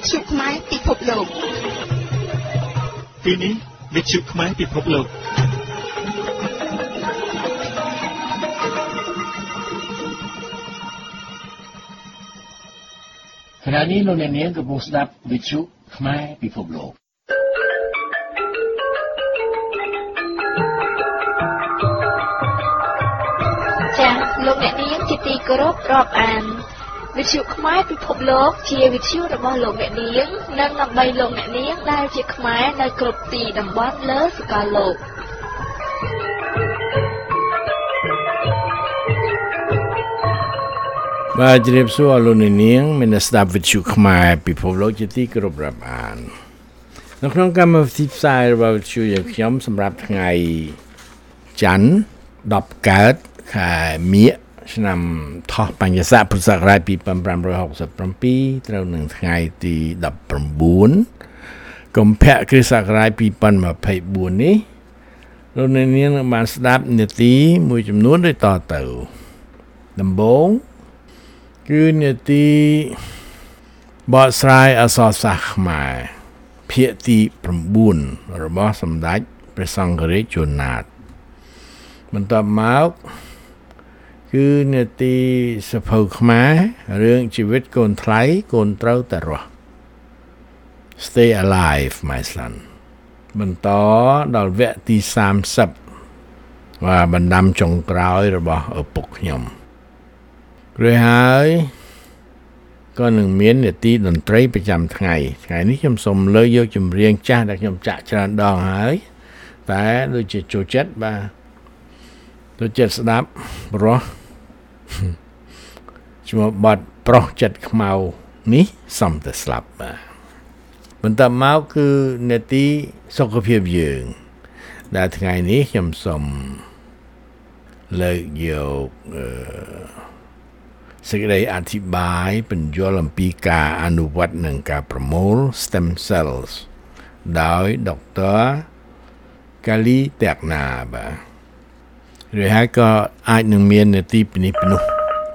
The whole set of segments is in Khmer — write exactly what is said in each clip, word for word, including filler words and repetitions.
ชุไม้ពិភពលោកទីនេះវិទ្យុខ្មែរពិភពលោកขณะนี้លោកអ្នកនាងកំពុងស្ដាប់វិទ្យុខ្មែរពិភពលោកចា៎លោកអ្នកនាងជាទីគោរពរាប់អានវិទ្យុខ្មែរពិភពលោកជាវិទ្យុរបស់លោកអ្នកនាងនិងដើម្បីលោកអ្នកនាងដែលជាខ្មែរនៅគ្រប់ទីតំបន់លើសកលលោកបាទជម្រាបសួរលោកអ្នកនាងមានស្ដាប់វិទ្យុខ្មែរពិភពលោកជាទីគោរពរាប់អាននៅក្នុងកម្មវិធីផ្សាយរបស់វិទ្យុយើងខ្ញុំសម្រាប់ថ្ងៃច័ន្ទដប់កើតខែមិញឆ្នាំថោះបញ្ញស័កពុរសករាជពីរពាន់ប្រាំរយហកសិបប្រាំត្រូវនឹងថ្ងៃទីដប់ប្រាំបួនកុម្ភៈគ្រិស្តសករាជពីរពាន់ម្ភៃបួននេះលោកអ្នកនាងនឹងបានស្ដាប់នាទីមួយចំនួនដូចតទៅដំបូងគឺនាទីបកស្រាយអក្សរសាស្ត្រខ្មែរភាគទី៩របស់សម្ដេចព្រះសង្ឃរាជជួនណាតបន្ទាប់មកគឺនាទីសភៅខ្មែររឿងជីវិតកូនថ្លៃកូនត្រូវតែរស់ Stay alive my son បន្តដល់វគ្គទីសាមសិបvàបណ្ដាំចុងក្រោយរបស់ឪពុកខ្ញុំរួចហើយក៏នឹងមាននាទីតន្ត្រីប្រចាំថ្ងៃថ្ងៃនេះខ្ញុំសូមលើកយកចម្រៀងចាស់ដែលខ្ញុំចាក់ច្រើនដងហើយតែដូចជាចូលចិត្តបាទចូលចិត្តស្ដាប់ប្រុសឈ្មោះបាត់ប្រុសចិត្តខ្មៅនេះសំតែស្លាប់បាទបន្តមកគឺនាទីសុខភាពយើងដែលថ្ងៃនេះខ្ញុំសូមលើកយកអឺសេចក្តីអធិប្បាយបញ្យល់អំពីការអនុវត្តនិងការប្រមូល stem cells ដោយដុកទ័រកាលីតាក់ណាបាទឬហើយក៏អាចនឹងមាននាទីពីនេះពីនោះ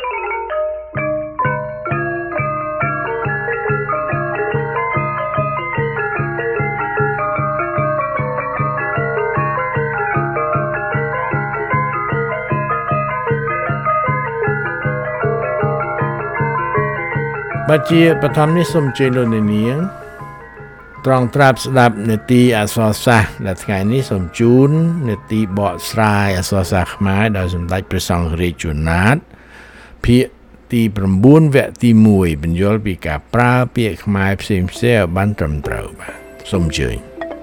បាទជាបឋមនេះសូមអញ្ជើញលោកអ្នកនាងត្រង់ត្រាប់ស្ដាប់នាទីអក្សរសាស្ត្រដែលថ្ងៃនេះសូមជូននាទីបកស្រាយអក្សរសាស្ត្រខ្មែរដោយសម្ដេចព្រះសង្ឃរាជជួនណាតភាគទី៩វគ្គទីមួយបញ្យល់ពីការប្រើពាក្យខ្មែរផ្សេងៗឲ្យបានត្រឹមត្រូវបាទសូមអញ្ជើញ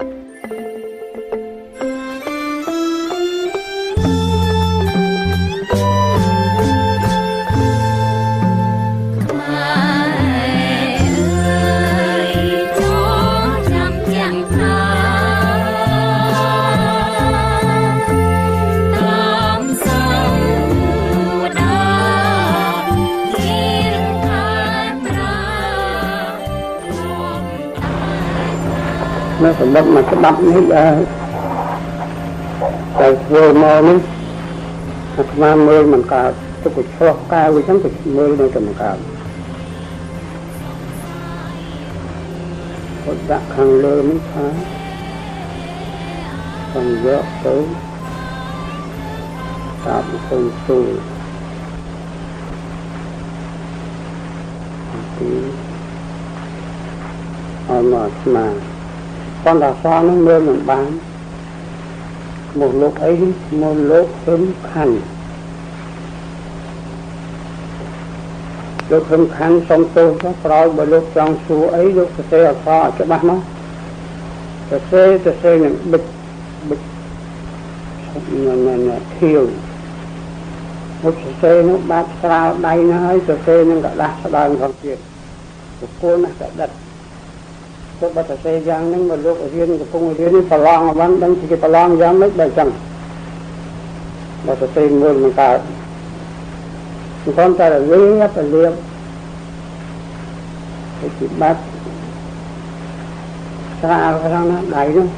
នៅសម្រាប់មកស្ដាប់នេះអឺតែធ្វើមកនេះអាត្មាមើលមិនកើតទុកឆ្លោះកែវាចឹងទៅមើលនៅតែមិនកើតគាត់ដាក់ខាងលើនេះថាសំយកទៅតាមគុំទូទីអមស្មាcòn là sao nó mơ mình bán một lúc ấy một lúc hâm khăn lúc hâm khăn xong tôi có rồi bởi lúc trong số ấy lúc cái xe ở kho cho bác nó cái xe cái xe này bịch bịch là thiêu một cái xe nó bát sao đây nó ấy cái xe nó cả đá sao đang còn chuyện một cô nó cả đặt có bắt tay giang nhưng mà lúc ở riêng của công riêng đi phải long bán đang chỉ phải long giang mấy đại chẳng bắt tay người mình cả con ta là lấy ép là liệp cái chỉ bắt xa cái nó đầy đó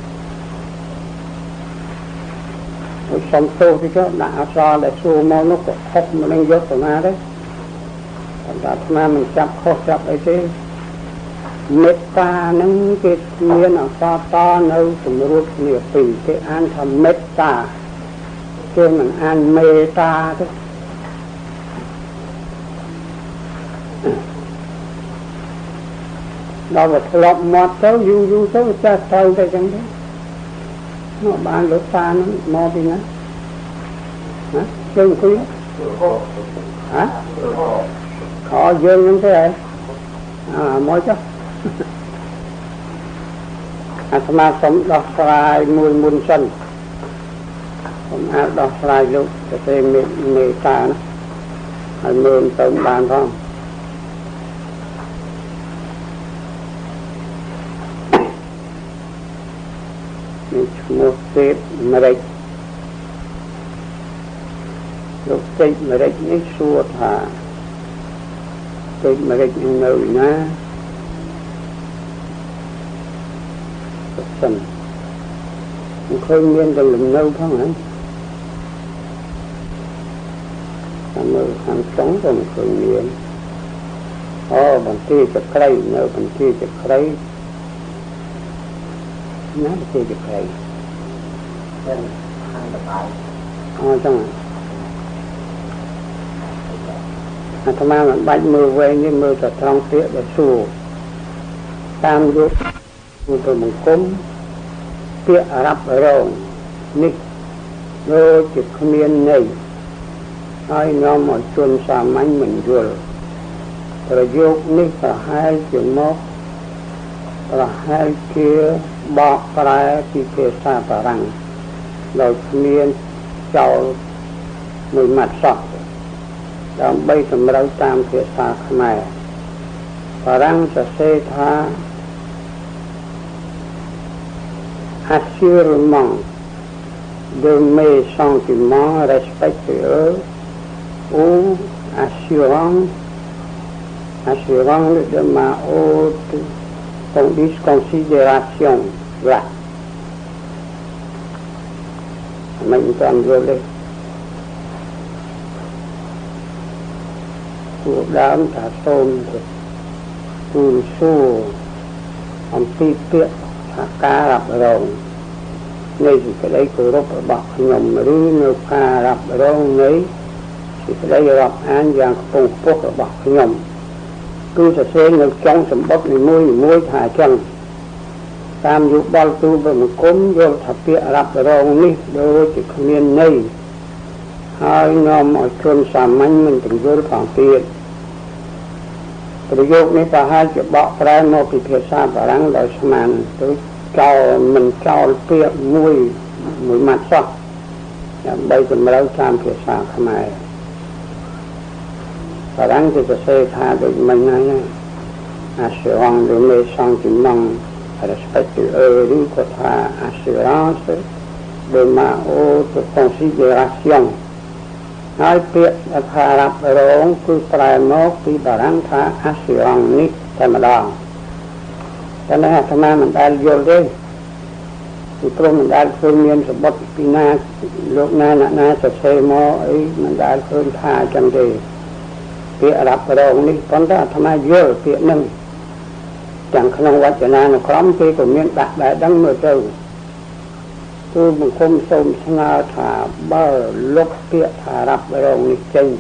xong tô thì chứ đã so để xu mau nó có khóc mà đang dốt của ma đấy còn đã ma mình chắp khóc chắp ấy thế មេត្តានឹងគេមានអក្សរតនៅសម្រួលគ្នាពីរគេអានថាមេត្តាគេមិនអានមេត្តាទេដល់វាធ្លាប់មកទៅយូរយូរទៅចេះទៅទៅចឹងទៅមកបានលោកតានឹងមកពីណាណាជើងគួយហ៎ខោយើងហ្នឹងទេហ៎អាមកចុះអាត្មាសូមដោះស្រាយមួយមុនសិនសូមអាចដោះស្រាយលោកទៅទេមេមេតាណាហើយមើលទៅបានផងនេះឈ្មោះទេពមរិចលោកទេពមរិចនេះសួរថាទេពមរិចនៅណាសិនមិនឃើញមានតែលំនៅផងហ្នឹងតាមមើលខាងចុងក៏មិនឃើញមានអូបន្ទាយចក្រីនៅបន្ទាយចក្រីណាបន្ទាយចក្រីខាងតបាយអូចឹងអាត្មាមិនបាច់មើលវែងនេះមើលតែត្រង់ពាក្យដែលសួរតាមយកគឺទៅមង្គមពាក្យរ៉ាប់រងនេះដូចជាគ្មានន័យហើយនាំឲ្យជនសាមញ្ញមិនយល់ប្រយោគនេះប្រហែលជាមកប្រហែលជាបកប្រែពីភាសាបារាំងដោយគ្មានចោលមួយម៉ាត់សោះដើម្បីសម្រូវតាមភាសាខ្មែរបារាំងសរសេរថា assurément de mes sentiments respectueux ou assurant assurant de ma haute considération là mình toàn vô đây của đám thả tôm của xu ông ti tiết thả cá rập rồng ngay thì cái đấy của rốt bọc nhầm mà đi nêu cá rập rồng ấy thì cái đấy rập án giang phùng phúc bọc nhầm cứ sẽ xe nêu trong sầm bốc này môi môi thả chân tam dục bao tu và một cốm vô thả tiết rập rồng ní đôi chỉ không nên này hai nhóm ở chôn xàm anh mình từng vô phòng tiềnประโยคนี้ประหารจะบอกแปลโมกิเพศาบารังโดยสมานตัวเจ้ามันเจ้าเปียกมุยมุยมัดซอกอย่างใบจะมาแล้วตามเพศาขมายบารังจะจะเสธาโดยมันง่ายอาเสวงโดยไม่ซองจิมอง respectueux หรือก็ท่า assurance โดยมาโอตัว considération nói chuyện là rập rốn cứ phải mốt đi bảo đảm thả ác sử dụng nít thay mà đòn cho nên là thầm mình đã vô đi thì tôi mình đã khuyên miên sự bất kỳ na lúc na nạ na sẽ xe mô ấy mình đã khuyên thả chẳng gì việc rập rốn nít còn đó thầm vô việc nâng chẳng khả năng quá trở na nó khóm khi của miên đạt đã đăng mơ trừ tôi một hôm xôm ngà thả bờ lúc kia thả rập rồng này chân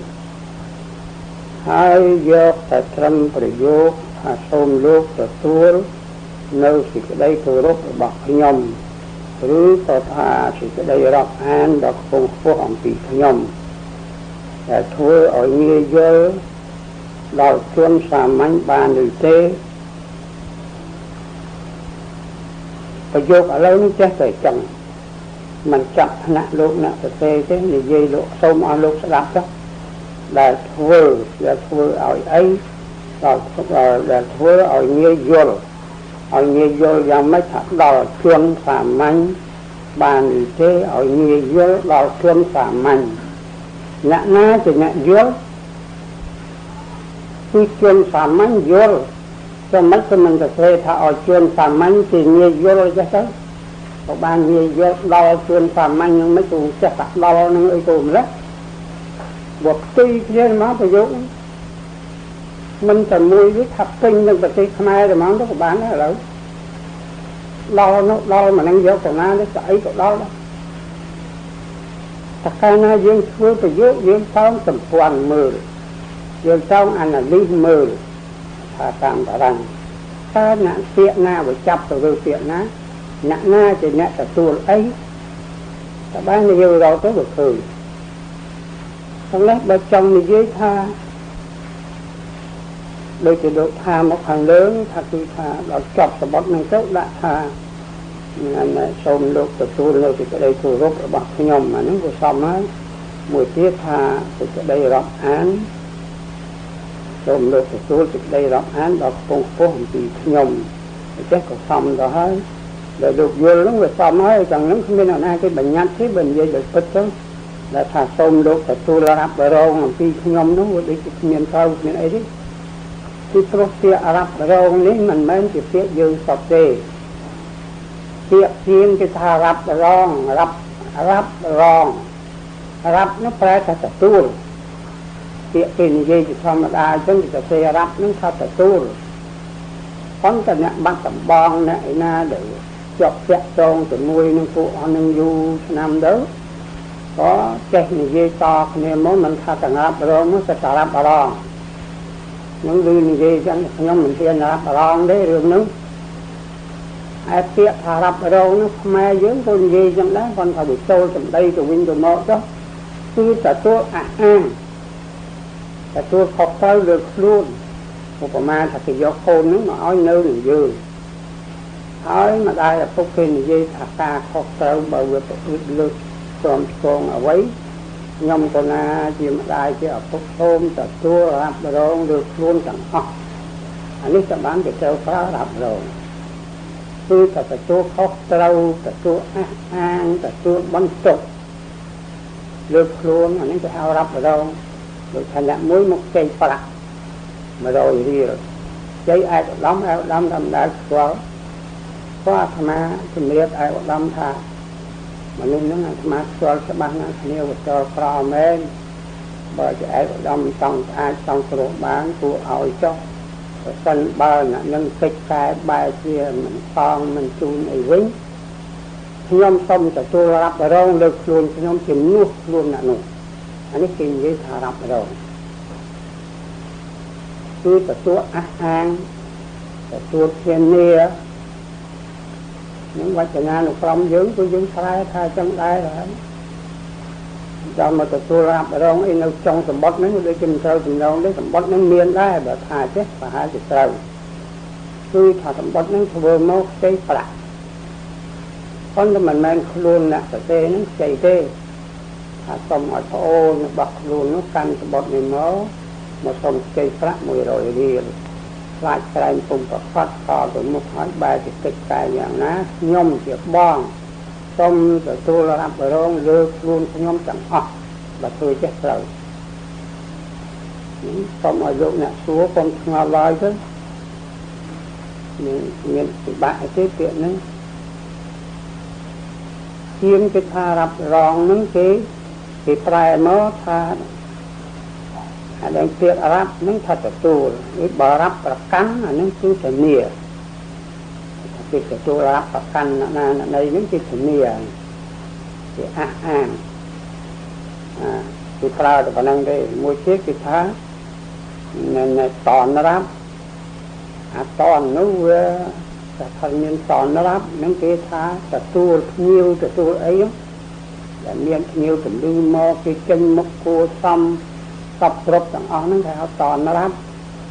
hai giờ tại trăm phải vô thả xôm lúc tại tuôn nơi thì cái đây tôi rốt bọc nhom rứ tôi thả thì cái đây rập an đọc không phố hỏng bị nhom để thôi ở như giờ đào chuôn xà mánh bàn đời tê phải vô ở lâu nó chết rồi chẳng mình chặt nè lúc nè phải phê thế thì dây lúc xôm ở lúc sẽ đạp chắc là thua là thua ở ấy rồi là thua ở như vô ở như vô và mấy thật đò chuyên xà manh bàn thế ở như vô đò chuyên xà manh nhã ná thì nhã vô khi chuyên xà manh vô cho mấy cái mình phải phê thả ở chuyên xà manh thì như vô chắc đấy có ban gì vô đo chuyên phàm anh nhưng mấy tù sẽ phải đo nó ấy tù mà đó buộc tuy trên má phải vô mình cần mua với thập tinh nhưng mà cái mai rồi món đó của bán đó là đo nó đo mà năng vô còn na nó chảy của đó đó tất cả nó dương thưa từ dưới dương xong tầm quan mười dương xong anh là linh mười thà tạm cả rằng ta nạn tiện na và chập rồi tiện na nạn na thì nạn cả tuột ấy ta bán nhiều rồi tới được thử không lẽ bà chồng thì dưới tha đôi thì đôi tha một hàng lớn tha tôi tha đó chọc và bóp năng tốt đã tha anh này xôm lúc từ tu lâu thì cái đây thu rốt ở bọc nhom mà nó vừa xong hết mùi tiết tha thì cái đây rộng án xôm lúc từ tu thì đây rộng án đó không có hồng thì nhom thì chắc có xong đó hết rồi được vừa lúc vừa xong hết chẳng nó không biết nào ai cái bệnh nhát thế bệnh dây được bứt đó là thà xôm lúc từ tu là rạp ở đâu mà khi nhom nó vừa đi cái miền sâu miền ấy đấy thì pro phía Arab rồi nếu mình mới chỉ phía dư sọt đề tiệc riêng cái thà rập rong rập rập rong rập nó phải là tu tiệc tiền gì thì không mà chứ thì sẽ rập nó thật là tu con cái nhận bắt tầm bong này na để chọc chẹt tròn từ nuôi nó phụ nó du năm đó có cái gì to nên mỗi mình thật là rập rong nó sẽ rập rong những người gì chẳng nhóm mình thiên rập rong đấy đường nữa ai tiệc thà rập đâu nó mai dưỡng con gì trong đó con phải bị trôi trong đây từ bên từ một đó cứ cả tua à ăn cả tua học tới được luôn một mà thật thì do khôn nó mà ói nơ thì dư ói mà đây là phúc kinh gì thật ta học tới bởi vì tôi lực còn còn ở ấy nhom con na chỉ mà đây chỉ ở phúc thôn cả tua rập đâu được luôn chẳng học anh ấy sẽ bán được theo phá rập rồi tôi cả cả chỗ khóc trâu, cả chỗ ăn, cả chỗ bắn trục lược luôn, anh ấy phải ao rắp ở đâu rồi thành ra mỗi một cây phạt mà rồi đi rồi chơi ai cũng lắm, ai cũng lắm đâm đã quá quá thầm á, thì biết ai cũng lắm thà mà nên nó là thầm á xóa sẽ bắn nó nhiều cho phá mến bởi vì ai cũng lắm trong ai trong cái bán của ôi cho sân bờ là nâng kích cái bài kia mình con mình chun ấy vĩnh nhóm xong cả tôi rạp ở đâu lực luôn nhóm chìm nuốt luôn là nụ anh ấy kinh với thả rạp ở đâu tôi cả tôi ác hàng cả tôi thiên nia những vạch ở nhà nó không dưỡng tôi dưỡng thay thay trong đây rồi cho mà tôi làm ở đâu ấy nó trong tầm bót nó đi chìm sâu tầm đâu đấy tầm bót nó miên đấy bởi thà chết và hai chục sâu tôi thà tầm bót nó vừa mốt cái phạt con mình men luôn nè cái tê nó chạy tê thà xong ở thô nó bật luôn nó canh tầm bót này máu mà xong cây phạt mùi rồi đi lại cái cùng có phát to từ một hỏi ba thì kịch cái dạng ná nhom chiếc bong xong rồi tôi là làm ở đâu lược luôn nhóm chẳng học và tôi chết rồi xong ở dụng nè xuống con ngò lòi chứ mình thì bại cái chuyện đấy chiếm cái tha rập rong nâng cái thì phải nó tha đang tiệc Arab nâng thật là tù cái bờ rắp và cắn là nâng cứ phải nìa cái cái chỗ ráp và căn là đây những cái thứ nìa thì ác an thì phá được khả năng đây mỗi chiếc cái thá này toàn nó ráp à toàn nó vừa thành nhân toàn nó ráp những cái thá là tua nhiều là tua ấy là miệng nhiều tầm lưu mô cái chân mốc cô xăm sắp rộp chẳng ón nó theo toàn nó ráp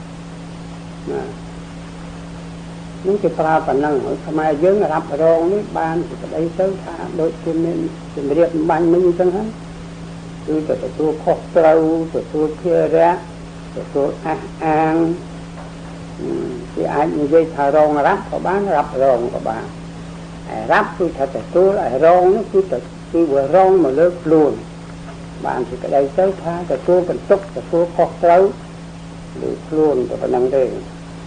những cái phá bản năng ở tham ai dưỡng rạp ở đâu ní ban thì cái đấy tới thả đội chuyên nên chuyên biệt ban minh chân hết từ từ từ khóc trâu từ từ kia ra từ từ ăn ăn thì ai như vậy thả rong ráp có bán rạp rong của bạn ráp tôi thật là tôi lại rong nó cứ từ tôi vừa rong mà lớp luôn bạn thì cái đây tới thả từ tôi cần xúc từ tôi khóc trâu được luôn của bản năng đây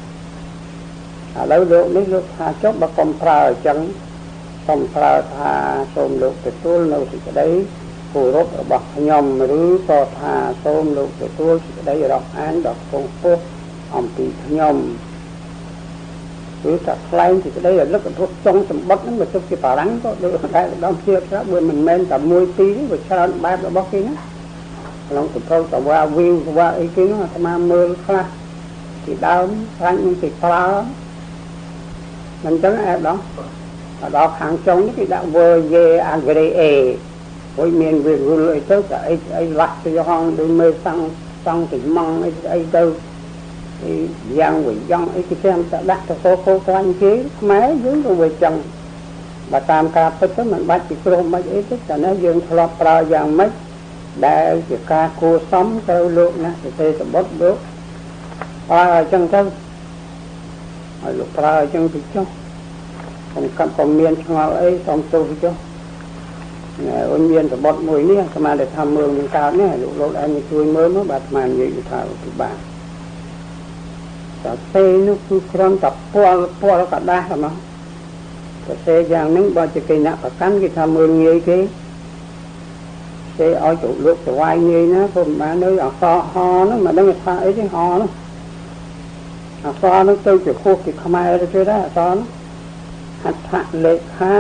à lâu độ nếu lúc tha chốt bà con phá chẳng con phá tha xôm lúc từ tôi lâu thì cái đấy phù rốt ở bậc nhom rứ có tha xôm lúc từ tôi thì cái đấy đọc án đọc công phu អំពីខ្ញុំគឺតែខ្លែងទីក្តីរលឹកអធុចុងសម្បត្តិហ្នឹងមកទុកជាបារាំងក៏ដូចតែដល់ជាប្រាប់មិនមែនតែមួយពីរទេវាច្រើនបែបរបស់គេណាក្នុងសភៅតវ៉ាវីវតវ៉ាអីគេហ្នឹងអាត្មាមើលខ្លះពីដើមខ្លាញ់នឹងគេប្រើមិនចឹងអែដល់ដល់ខាងចុងនេះគេដាក់ word agree a ហើយមានវារុលអីទៅតែអីអីឡាស់ទៅហងដូចមើលសង់សង់ទីម៉ងអីអីទៅយ៉ាងវិញយ៉ាងអីគេចាំតែដាក់ទៅចូលចូលខ្លាញ់គេខ្មែរយើងក៏វាចឹងបើតាមការពិតទៅមិនបាច់ពីគ្រោះមិនអីទេតែនេះយើងធ្លាប់ប្រើយ៉ាងម៉េចដែលជាការគួរសមទៅលោកណាសរសេរសម្បត្តិលោកប្រើអញ្ចឹងទៅឲ្យលោកប្រើអញ្ចឹងទៅចុះខ្ញុំកាប់ក៏មានឆ្ងល់អីសំទោសចុះអូនមានសម្បត្តិមួយនេះស្មានតែថាមើលនឹងកើតនេះលោកលោកឯងជួយមើលមកបាទស្មាននិយាយថាពិបាកតែពេលនោះគឺគ្រាន់តែពាល់ពាល់កដាស់ហ្មងតែពេលយ៉ាងហ្នឹងបើជាគេអ្នកប្រកាន់គេថាមើលងាយគេគេឲ្យទៅលោកទៅវាយងាយណាព្រោះបាននៅអសហហ្នឹងមិនដឹងថាអីទេហហ្នឹងអសហ្នឹងទៅជាខុសពីខ្មែរទៅទៀតដែរអសហ្នឹងហត្ថលេខា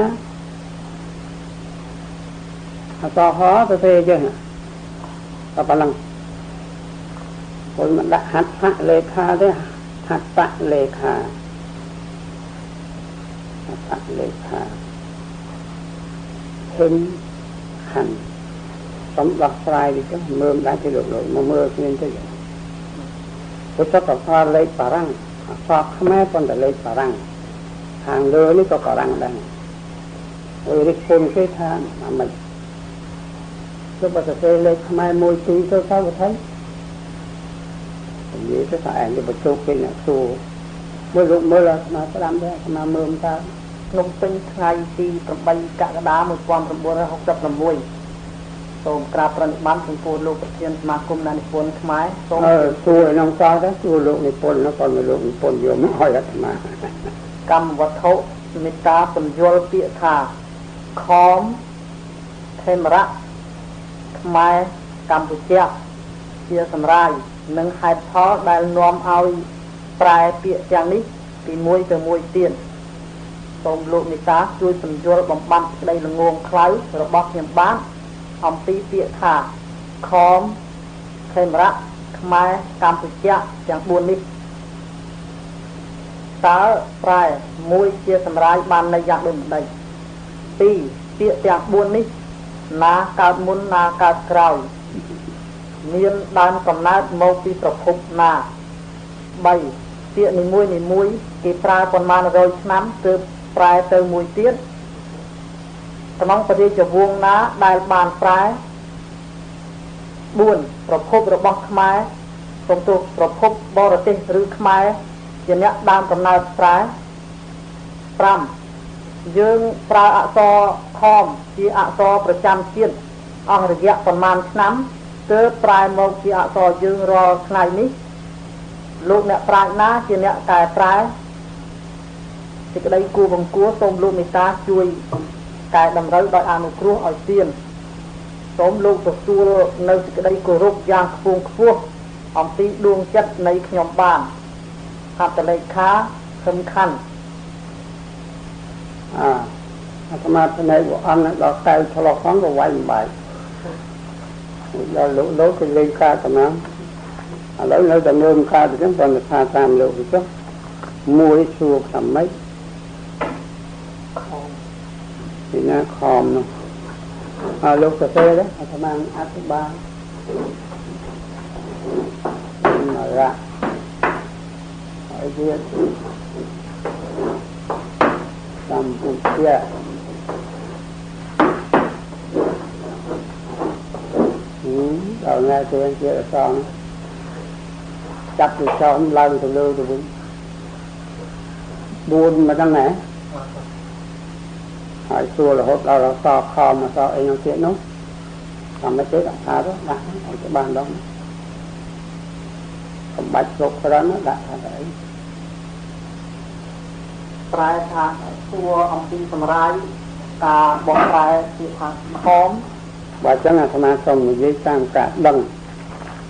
អសហទៅទេចឹងតែប៉ុណ្ណឹងពលមិនដាក់ហត្ថលេខាទេហត្ថលេខាហត្ថលេខាហិនខណ្ឌសំដោះស្រាយនេះចឹងមើលដែរទៅលោកលោកមកមើលគ្នាទៅពុទ្ធកថាលេខបារាំងអក្សរខ្មែរប៉ុន្តែលេខបារាំងខាងលើនេះក៏បារាំងដែរហើយរិះគន់គេថាអាមិនទៅបើទៅលេខខ្មែរមួយពីរទៅទៅទៅនិយាយទៅថាឯងទៅបញ្ចុះគេអ្នកសួរមើលលោកមើលអាស្ដាំដែរអាមើលតើក្នុងពេញថ្ងៃទីប្រាំបីកក្កដា១៩៦៦សូមក្រាបប្រណិប័តចំពោះលោកប្រធានសមាគមអ្នកនិពន្ធខ្មែរសូមអឺសួរក្នុងសល់ដែរសួរលោកនិពន្ធនោះគាត់មកលោកនិពន្ធយកមកឲ្យអាត្មាកម្មវត្ថុមេត្តាពន្យល់ពាក្យថាខមខេមរៈខ្មែរកម្ពុជាជាសម្រាយនិងហេតុផលដែលនាំឲ្យប្រែពាក្យទាំងនេះពីមួយទៅមួយទៀតសូមលោកមេត្តាជួយពន្យល់បំបត្តិក្តីល្ងងខ្លៅរបស់ខ្ញុំបានអំពីពាក្យថាខមខេមរៈខ្មែរកម្ពុជាទាំងបួននេះតើប្រែមួយជាសម្រាយបានន័យយ៉ាងដូចម្ដេចពីរពាក្យទាំងបួននេះណាកើតមុនណាកើតក្រោយមានដើមកំណើតមកពីប្រភពណាបីពាក្យនីមួយនីមួយគេប្រើប៉ុន្មានរយឆ្នាំទើបប្រែទៅមួយទៀតក្នុងប្រទេសវង្សណាដែលបានប្រែបួនប្រភពរបស់ខ្មែរសំទោសប្រភពបរទេសឬខ្មែរជាអ្នកដើមកំណើតប្រែប្រាំយើងប្រើអក្សរខមជាអក្សរប្រចាំជាតិអស់រយៈប្រមាណឆ្នាំទើបប្រែមកជាអក្សរយើងរាល់ថ្ងៃនេះលោកអ្នកប្រាជ្ញណាជាអ្នកកែប្រែសេចក្តីគួរបង្គួរសូមលោកមេត្តាជួយកែតម្រូវដោយអនុគ្រោះឲ្យទៀនសូមលោកទទួលនៅសេចក្តីគោរពយ៉ាងខ្ពង់ខ្ពស់អំពីដួងចិត្តនៃខ្ញុំបានហត្ថលេខាខិនខណ្ឌអាអាត្មាផ្នែកវអន់ដល់កៅឆ្លោះផងក៏វាយមិនបាយដល់លោកលោកគេលេងការតំណាងឥឡូវនៅតែមើលការទៅចឹងប៉ុន្តែថាតាមលោកទៅចុះមួយសួរថាម៉េចពីណាខំនោះអើលោកទៅទេអាត្មាអធិប្បាយមករៈហើយទៀតកម្ពុជាហឹមដល់ថ្ងៃទៅជាអសងចាប់ពីចំឡើងទៅលើទៅវិញបួនមកដល់ណាហើយសួររហូតដល់អសខំអសអីនោះទៀតនោះតាមមិនទេដាក់ថាទៅដាក់ឲ្យច្បាស់ដល់កំបាច់គ្រប់គ្រាន់ដាក់ថាអីប្រែថាសួរអំពីសម្រាយការបកប្រែពាក្យថាខំបើចឹងអាត្មាសូមនិយាយតាមការដឹង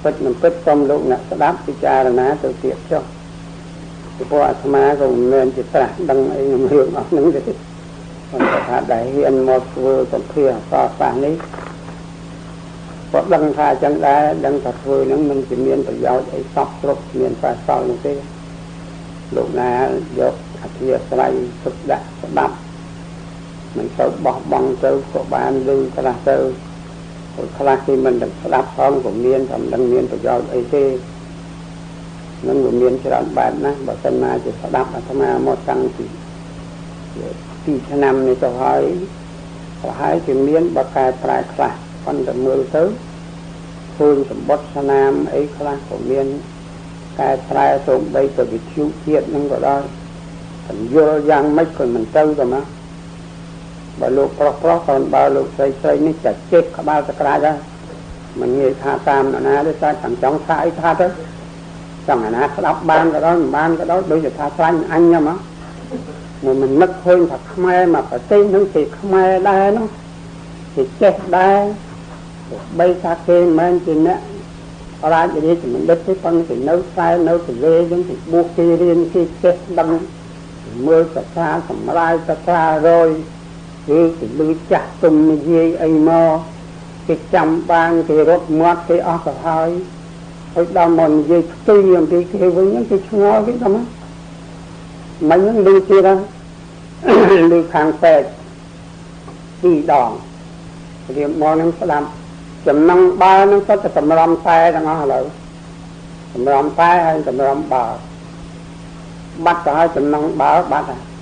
ពិតមិនពិតសូមលោកអ្នកស្ដាប់ពិចារណាទៅទៀតចុះពីព្រោះអាត្មាក៏មិនមែនជាត្រាស់ដឹងអីនឹងរឿងអស់ហ្នឹងទេប៉ុន្តែថាដែលហ៊ានមកធ្វើសម្ភារអសរសាស្ត្រនេះក៏ដឹងថាចឹងដែរដឹងថាធ្វើហ្នឹងមិនជាមានប្រយោជន៍អីសោះគ្រប់មានប្រសល់នោះទេលោកណាយកអធិស្ឋានទុកដាក់ស្ដាប់មិនទៅបោះបង់ទៅក៏បានលឺខ្លះទៅકોઈខ្លះគេមិនដឹងស្ដាប់ផងក៏មានតែមិនដឹងមានប្រយោជន៍អីទេនឹងវាមានច្រើនបែបណាបើសិនណាជាស្ដាប់អាត្មាមកតាំងពីពីឆ្នាំនេះទៅហើយប្រហែលជាមានបកកែប្រែខ្លះប៉ុន្តែមើលទៅឃើញសម្បត្តិស្នាមអីខ្លះក៏មានកែប្រែសូម្បីទៅវិទ្យុជាតិនឹងក៏ដោយបញ្យល់យ៉ាងម៉េចក៏មិនទៅទៅមកបើលោកប្រុសប្រុសcònបើលោកស្រីស្រីនេះចាចេះក្បាលសក្រាចហើយមិនងាយថាតាមណាទេតែខាងចង់ថាអីថាទៅចង់ណាស្ដាប់បានក៏ដោយមិនបានក៏ដោយដូចថាខ្លាញ់អញហ្នឹងមកមិនមិននឹកឃើញថាខ្មែរមកប្រទេសនឹងគេខ្មែរដែរនោះគេចេះដែរបីថាគេមិនមែនជាអ្នករាជរាជបណ្ឌិតទេប៉ុន្តែគេនៅខ្សែនៅទលេអញ្ចឹងគេបួសគេរៀនគេចេះដឹងមើលសាស្ត្រសម្រាយសាស្ត្ររយគឺគេលឺចាស់ទុំនិយាយអីមកគេចាំបានគេរត់មាត់គេអស់ទៅហើយហើយដល់មកនិយាយផ្ទុយអំពីគេវិញហ្នឹងគេឆ្ងល់គេថាមិនហ្នឹងលឺទៀតហ្នឹងលឺខាងពេកពីរដងរៀបមកហ្នឹងស្ដាប់ចំណងបើហ្នឹងសុទ្ធតែសម្រំតែទាំងអស់ឥឡូវសម្រំតែហើយសម្រំបើបាត់ទៅហើយចំណងបើបាត់ហើយ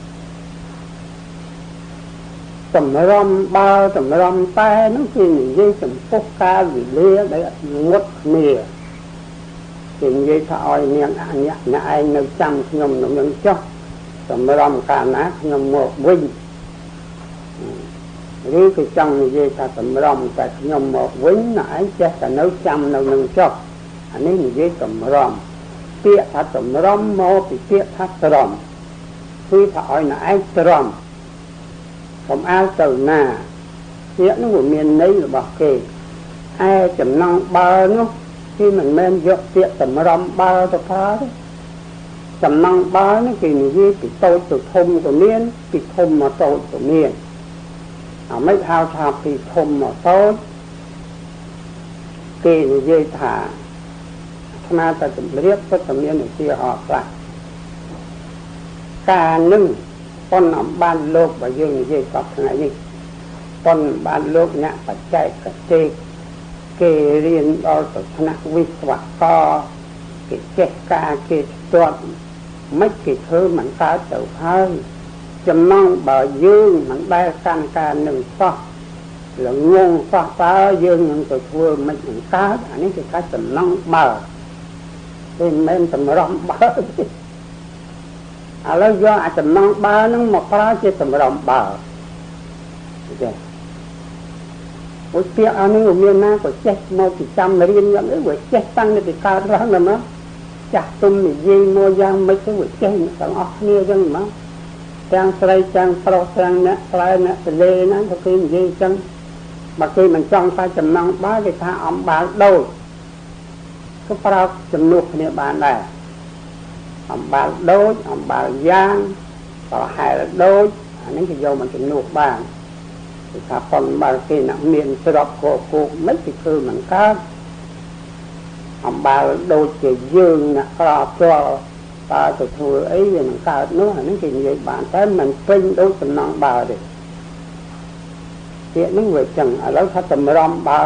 សម្រំបើសម្រំតែហ្នឹងគឺនិយាយចំពោះកាលវេលាដែលងត់គ្នាគេនិយាយថាឲ្យនាងអញ្ញៈអ្នកឯងនៅចាំខ្ញុំនឹងចុះសម្រំកាលណាខ្ញុំមកវិញឬគឺចង់និយាយថាសម្រំតែខ្ញុំមកវិញអ្នកឯងចេះតែនៅចាំនៅនឹងចុះអានេះនិយាយសម្រំពាក្យថាសម្រំមកពីពាក្យថាស្រំគឺថាឲ្យអ្នកឯងស្រំកុំអាលទៅណាពាក្យនោះវាមានន័យរបស់គេឯចំណងបើនោះគឺមិនមែនយកពាក្យសម្រំបើទៅប្រើទេចំណងបើនោះគេនិយាយពីតូចទៅធំក៏មានពីធំមកតូចក៏មានអាមិនហៅថាពីធំមកតូចគេនិយាយថាស្មាតែជំរាបពិតតែមានឧទាហរណ៍ខ្លះការនឹងប៉ុនអំបានលោកបើយើងនិយាយសពថ្ងៃនេះប៉ុនបានលោកអ្នកបច្ចេកទេសគេរៀនដល់ទៅថ្នាក់វិស្វករគេចេះការគេស្ទាត់មិនគេធ្វើមិនកើតទៅហើយចំណងបើយើងមិនដែលកាន់ការនឹងសោះល្ងងសោះតើយើងនឹងទៅធ្វើមិននឹងកើតអានេះគេថាចំណងបើគេមិនមែនសម្រំបើទេឥឡូវយកអាចំណងបើហ្នឹងមកប្រើជាសម្រំបើទេអូពាក្យអានេះមានណាក៏ចេះមកពីចាំរៀនយ៉ាងនេះវាចេះតាំងពីកើតឡើងណាមកចាស់ទុំនិយាយមកយ៉ាងម៉េចទៅវាចេះទាំងអស់គ្នាអញ្ចឹងមកទាំងស្រីទាំងប្រុសទាំងអ្នកស្រីអ្នកទលេហ្នឹងក៏គេនិយាយអញ្ចឹងបើគេមិនចង់តែចំណងបើគេថាអំបាលដូចក៏ប្រើចំនួនគ្នាបានដែរអំបាលដូចអំបាលយ៉ាងប្រហែលដូចអានេះគេយកមកចំនួនបានគេថាប៉ុនបើគេអ្នកមានស្របគោគោមិនគេធ្វើមិនកើតអំបាលដូចជាយើងអ្នកក្រផ្ទាល់តើទៅធ្វើអីវាមិនកើតនោះអានេះគេនិយាយបានតែមិនពេញដូចចំណងបើទេពាក្យនេះវាចឹងឥឡូវថាសម្រំបើ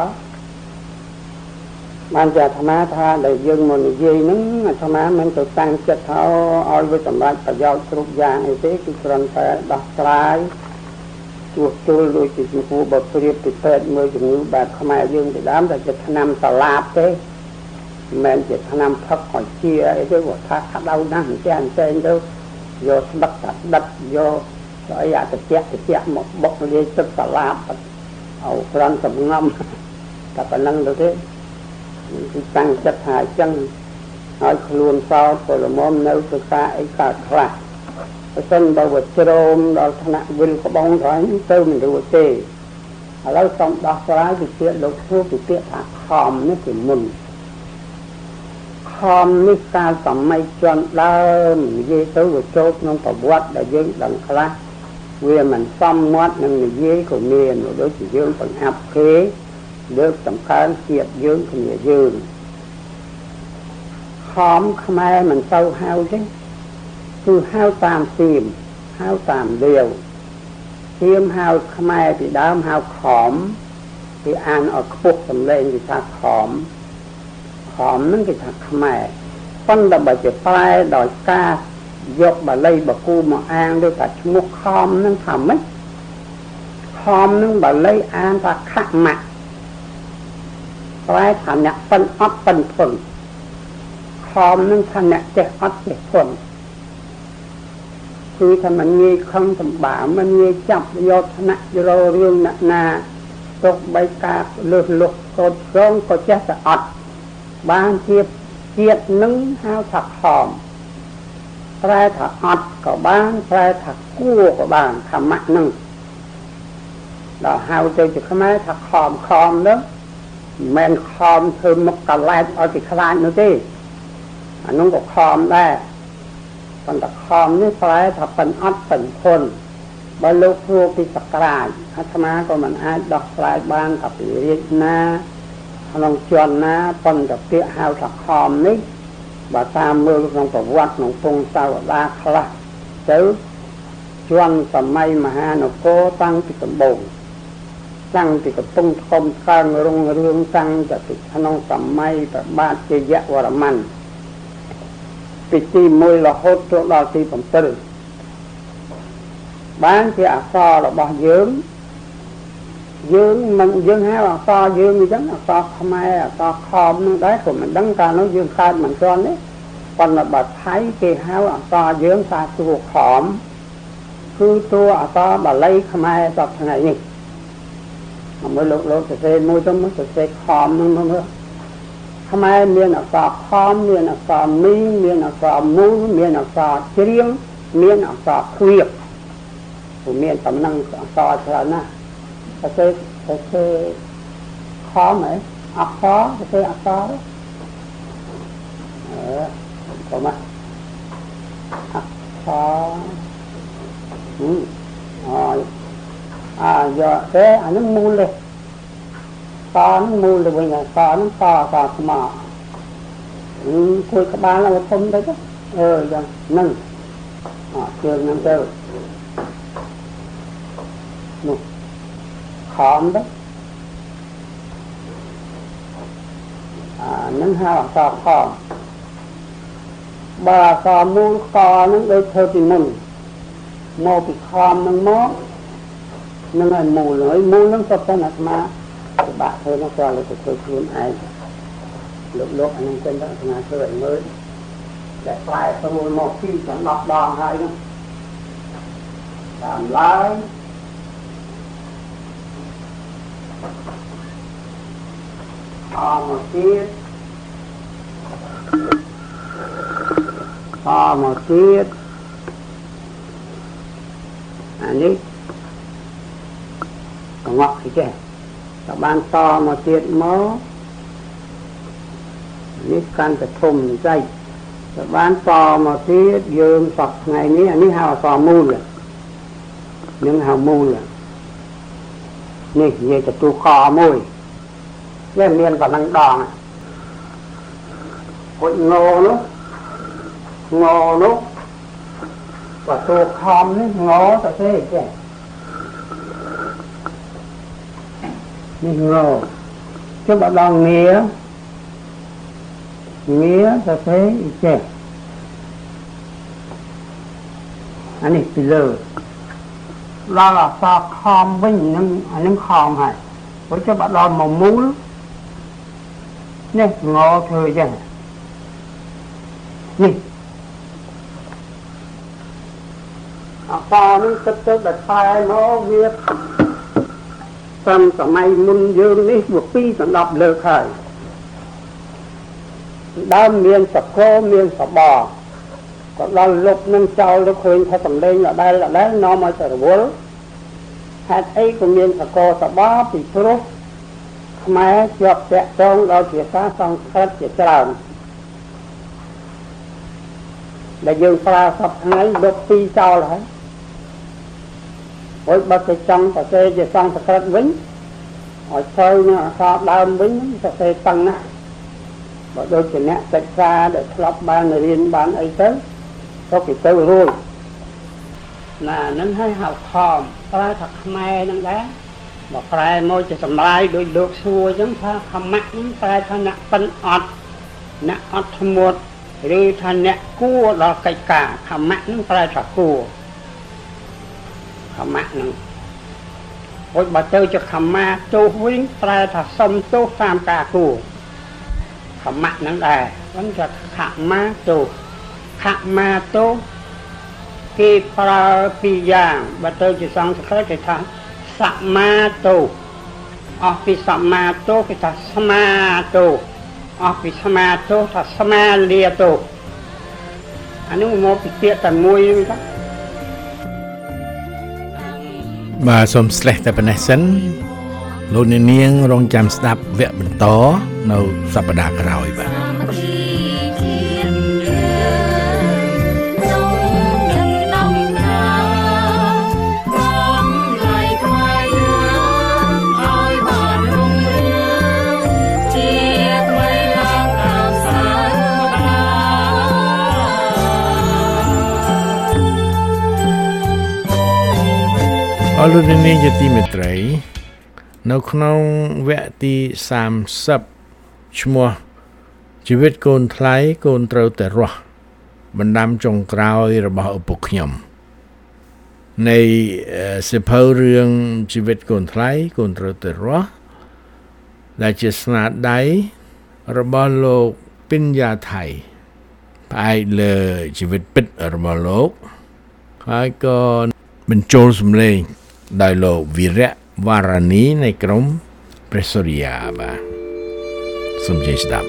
បានជាអាត្មាថាដែលយើងមកនិយាយហ្នឹងអាត្មាមិនទៅតាំងចិត្តថាឲ្យវាសម្រាប់ប្រយោជន៍គ្រប់យ៉ាងអីទេគឺគ្រាន់តែដោះស្រាយជួសជុលដូចជាជំនួសបើព្រៀបពីពេទ្យមើលជំងឺបែបខ្មែរយើងពីដើមតែជាថ្នាំតឡាបទេមិនមែនជាថ្នាំផឹកឲ្យជាអីទេគាត់ថាក្តៅណាស់អញ្ចឹងអញ្ចឹងទៅយកស្ដឹកតាដិតយកអីអាត្រជាក់ត្រជាក់មកបុកលាយទឹកតឡាបឲ្យគ្រាន់សំងំតែប៉ុណ្្នឹងទៅទេគឺតាំងចិត្តថាអញ្ចឹងឲ្យខ្លួនសោតពលមមនៅសិក្សាអីកើតខ្លះបើសិនបើវាជ្រោមដល់ថ្នាក់វិលក្បងទៅទៅមិនរួចទេឥឡូវសូមដោះស្រាយពីពាក្យលោកគ្រូពីពាក្យថាខំនេះគឺមុនខំនេះកាលសម័យជន់ដើមនិយាយទៅវាចូលក្នុងប្រវត្តិដែលយើងដឹងខ្លះវាមិនសមមាត់នឹងនិយាយក៏មានដូចជាយើងបង្អាប់គេលើកសំខាន់ជាតិយើងគ្នាយើងខំខ្មែរមិនទៅហៅទេគឺហៅតាមទៀមហៅតាមលាវទៀមហៅខ្មែរពីដើមហៅខំគេអានឲ្យខ្ពស់សំឡេងគេថាខំខំហ្នឹងគេថាខ្មែរប៉ុន្តែបើជាប្រែដោយការយកបាលីបកគូមកអានដូចថាឈ្មោះខំហ្នឹងថាម៉េចខំហ្នឹងបាលីអានថាខមៈប្រែថាអ្នកប៉ិនអត់ប៉ិនធន់ខំហ្នឹងថាអ្នកចេះអត់ចេះធន់គឺថាมันងាយខឹងសម្បាมันងាយចាប់យកថ្នាក់រោរឿងអ្នកណាទុកបីការលើសលុះកូនក្រងក៏ចេះតែអត់បានជាជាតិនឹងហៅថាខំប្រែថាអត់ក៏បានប្រែថាគួរក៏បានធម្មៈនឹងដល់ហៅទៅជាខ្មែរថាខំខំនោះមិនមែនខំធ្វើមុខកឡែតឲ្យគេខ្លាចនោះទេអានោះក៏ខំដែរប៉ុន្តែខំនេះប្រែថាប៉ិនអត់ប៉ិនធន់បើលោកគ្រូពីសក្រាចអាត្មាក៏មិនអាចដោះស្រាយបានថាពីរាជណាក្នុងជាន់ណាប៉ុន្តែពាក្យហៅថាខំនេះបើតាមមើលក្នុងប្រវត្តិក្នុងពងសាវតាខ្លះទៅជាន់សម័យមហានគរតាំងពីដំបូងតាំងពីកំពង់ធំកើងរុងរឿងតាំងពីក្នុងសម័យព្រះបាទជ័យវរ្ម័នពីទីមួយរហូតដល់ទីbảyបានជាអក្សររបស់យើងយើងមិនយើងហៅអក្សរយើងអញ្ចឹងអក្សរខ្មែរអក្សរខំនឹងដែរក៏មិនដឹងកាលនោះយើងកើតមិនទាន់ទេប៉ុន្តែបើថៃគេហៅអក្សរយើងថាតួខំគឺតួអក្សរបាលីខ្មែរសពថ្ងៃនេះមើលលោកលោកសរសេរមួយទៅមើលសរសេរខំនឹងមើលខ្មែរមានអក្សរខំមានអក្សរមីមានអក្សរមូលមានអក្សរច្រៀងមានអក្សរឃ្វាបមានតំណែងអក្សរច្រើនណាស់សរសេរសរសេរខំហ៎អក្សរសរសេរអក្សរអឺក៏មកអក្សរហឹមអរអាយកទេអានឹងមូលទេតនមូលទៅវិញតនតតស្មោអឺគួយក្បាលឲ្យធំទៅអឺយ៉ាងហ្នឹងអត់ជើងហ្នឹងទៅនោះខំទៅអានឹងហៅអក្សរខំបើអក្សរមូលខហ្នឹងដូចធ្វើពីមុនមកពីខំហ្នឹងមកនឹងឲ្យមូលហើយមូលហ្នឹងក៏តែអាត្មាបាក់ធ្វើនោះក៏លើកទៅធ្វើខ្លួនឯងលោកលោកអានឹងចឹងទៅអាត្មាធ្វើឲ្យមើលតែផ្លែស្រួលមកពីដល់ដប់ដងហើយហ្នឹងតាមឡើយអមកទៀតអមកទៀតអានេះកង្វក់ចេះតបានតមកទៀតមកនេះកាន់តែធំใจតបានតមកទៀតយើងសពថ្ងៃនេះអានេះហៅអក្សរមូលនឹងហៅមូលនេះនិយាយទៅទូខមួយវាមានកណ្ដឹងដងហុចងោនោះងោនោះបើទូខំនេះងោទៅទេចេះនេះងោចុះបើដល់ងារងារទៅទេចេះអានេះពីលើដល់អក្សរខំវិញនឹងអានឹងខំហើយព្រោះចុះបើដល់មកមូលនេះងោធ្វើអញ្ចឹងនេះអក្សរនេះទឹកទឹកដែលខ្សែមកវាតាមសម័យមុនយើងនេះវាពីរសន្លប់លើកហើយដើមមានសកលមានសបក៏ដល់លុបនឹងចោលទៅឃើញថាសម្លេងដដែលដដែលនាំឲ្យទៅរវល់ហេតុអីក៏មានសកលសបពីព្រោះខ្មែរជាប់តាក់ទងដល់ភាសាសំស្ក្រឹតជាច្រើនដែលយើងប្រើសពថ្ងៃលុបពីចោលហើយហើយបើគេចង់ប្រសេជាសង្ស្ក្រឹតវិញឲ្យធ្វើនឹងអក្សរដើមវិញប្រសេតឹងណាស់បើដូចជាអ្នកសិក្សាដែលធ្លាប់បានរៀនបានអីទៅក៏គេទៅរួចណានឹងឲ្យហៅខំប្រើថាខ្មែរនឹងដែរមកប្រែមកជាសម្លាយដោយលោកសួរអញ្ចឹងថាខមៈនឹងប្រែថាអ្នកប៉ិនអត់អ្នកអត់ធ្មត់ឬថាអ្នកគួរដល់កិច្ចការខមៈនឹងប្រែថាគួរខមៈនឹងហើយបើទៅជាខមាទោសវិញប្រែថាសុំទោសតាមការគួរខមៈនឹងដែរហ្នឹងជាខមាទោសខមាទោសគេប្រើពីរយ៉ាងបើទៅជាសង្ស្ក្រឹតគេថាសមាទោសអស់ពីសមាទោសគេថាស្មាទោសអស់ពីស្មាទោសថាស្មាលាទោសអានោះមកពីពាក្យតែមួយហ្នឹងបាទសូមស្លេះតែប៉ុណ្ណេះសិនលោកអ្នកនាងរងចាំស្ដាប់វគ្គបន្តនៅសប្តាហ៍ក្រោយបាទអរលោកនាងជាទីមេត្រីនៅក្នុងវគ្គទីសាមសិបឈ្មោះជីវិតកូនថ្លៃកូនត្រូវតែរស់បណ្ដាំចុងក្រោយរបស់ឪពុកខ្ញុំនៃសៀវភៅរឿងជីវិតកូនថ្លៃកូនត្រូវតែរស់ដែលជាស្នាដៃរបស់លោកពិញ្ញាថៃផ្អែកលើជីវិតពិតរបស់លោកហើយក៏បញ្ចូលសម្លេងដោយលោកវីរៈវ៉ារ៉ានីនៃក្រុមព្រះសូរិយាបាទសូមជ័យស្ដាប់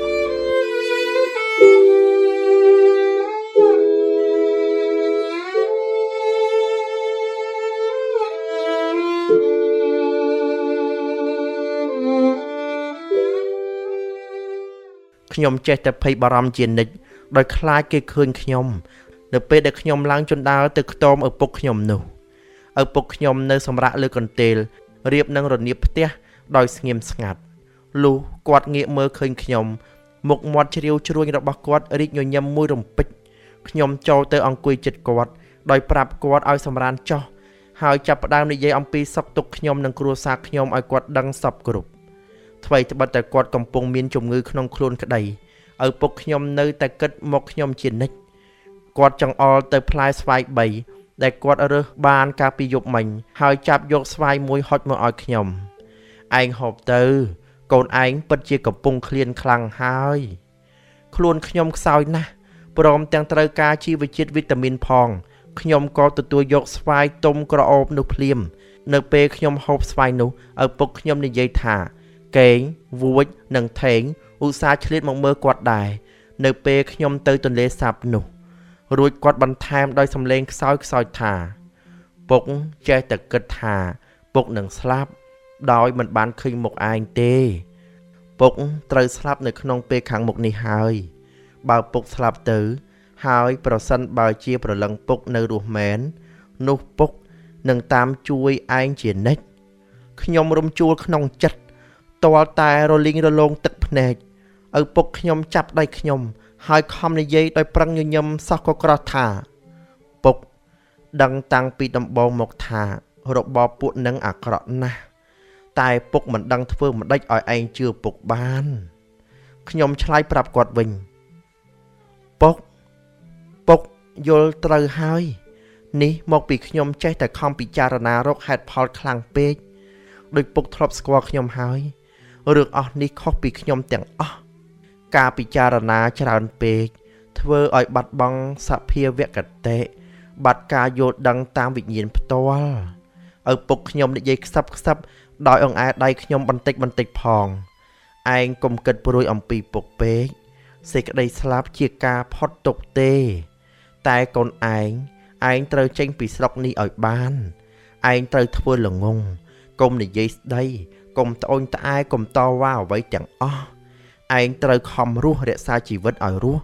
ខ្ញុំចេះតែភ័យបារម្ភជានិច្ចដោយខ្លាចគេឃើញខ្ញុំនៅពេលដែលខ្ញុំឡើងជណ្ដើរទៅខ្ទមឪពុកខ្ញុំនោះឪពុកខ្ញុំនៅសម្រាកលើកន្ទេលរៀបនឹងរនាបផ្ទះដោយស្ងៀមស្ងាត់លុះគាត់ងាកមើលឃើញខ្ញុំមុខមាត់ជ្រាវជ្រួញរបស់គាត់រីកញញឹមមួយរំពេចខ្ញុំចូលទៅអង្គុយជិតគាត់ដោយប្រាប់គាត់ឲ្យសម្រានចុះហើយចាប់ផ្ដើមនិយាយអំពីសុខទុក្ខខ្ញុំនិងគ្រួសារខ្ញុំឲ្យគាត់ដឹងសពគ្រប់ថ្មីត្បិតតែគាត់កំពុងមានជំងឺក្នុងខ្លួនក្តីឪពុកខ្ញុំនៅតែគិតមកខ្ញុំជានិច្ចគាត់ចង្អុលទៅផ្លែស្វាយបីដែលគាត់រើសបានកាលពីយប់មិញហើយចាប់យកស្វាយមួយហុចមកឲ្យខ្ញុំឯងហូបទៅកូនឯងពិតជាកំពុងឃ្លានខ្លាំងហើយខ្លួនខ្ញុំខ្សោយណាស់ព្រមទាំងត្រូវការជីវជាតិវីតាមីនផងខ្ញុំក៏ទទួលយកស្វាយទុំក្រអូបនោះភ្លាមនៅពេលខ្ញុំហូបស្វាយនោះឪពុកខ្ញុំនិយាយថាកេងវួចនិងថេងឧស្សាហ៍ឆ្លៀតមកមើលគាត់ដែរនៅពេលខ្ញុំទៅទន្លេសាបនោះរួចគាត់បន្ថែមដោយសំឡេងខ្សោយខ្សោយថាពុកចេះតែគិតថាពុកនឹងស្លាប់ដោយមិនបានឃើញមុខឯងទេពុកត្រូវស្លាប់នៅក្នុងពេលខាងមុខនេះហើយបើពុកស្លាប់ទៅហើយប្រសិនបើជាប្រលឹងពុកនៅរស់មែននោះពុកនឹងតាមជួយឯងជានិច្ចខ្ញុំរំជួលក្នុងចិត្តទាល់តែរលីងរលោងទឹកភ្នែកឪពុកខ្ញុំចាប់ដៃខ្ញុំហើយខំនិយាយដោយប្រឹងញញឹមសោះក៏ក្រោះថាពុកដឹងតាំងពីដំបូងមកថារបបពួកនឹងអាក្រក់ណាស់តែពុកមិនដឹងធ្វើមិនដេចឲ្យឯងជឿពុកបានខ្ញុំឆ្លើយប្រាប់គាត់វិញពុកពុកយល់ត្រូវហើយនេះមកពីខ្ញុំចេះតែខំពិចារណារកហេតុផលខ្លាំងពេកដោយពុកធ្លាប់ស្គាល់ខ្ញុំហើយរឿងអស់នេះខុសពីខ្ញុំទាំងអស់ការពិចារណាច្រើនពេកធ្វើឲ្យបាត់បង់សភាវគតិបាត់ការយល់ដឹងតាមវិញ្ញាណផ្ទាល់ឪពុកខ្ញុំនិយាយខ្សឹបខ្សឹបដោយអង្អែលដៃខ្ញុំបន្តិចបន្តិចផងឯងកុំគិតព្រួយអំពីពុកពេកសេចក្តីស្លាប់ជាការផុតទុក្ខទេតែកូនឯងឯងត្រូវចេញពីស្រុកនេះឲ្យបានឯងត្រូវធ្វើល្ងងកុំនិយាយស្ដីកុំត្អូញត្អែកុំតវ៉ាអ្វីទាំងអស់ឯងត្រូវខំរស់រក្សាជីវិតឲ្យរស់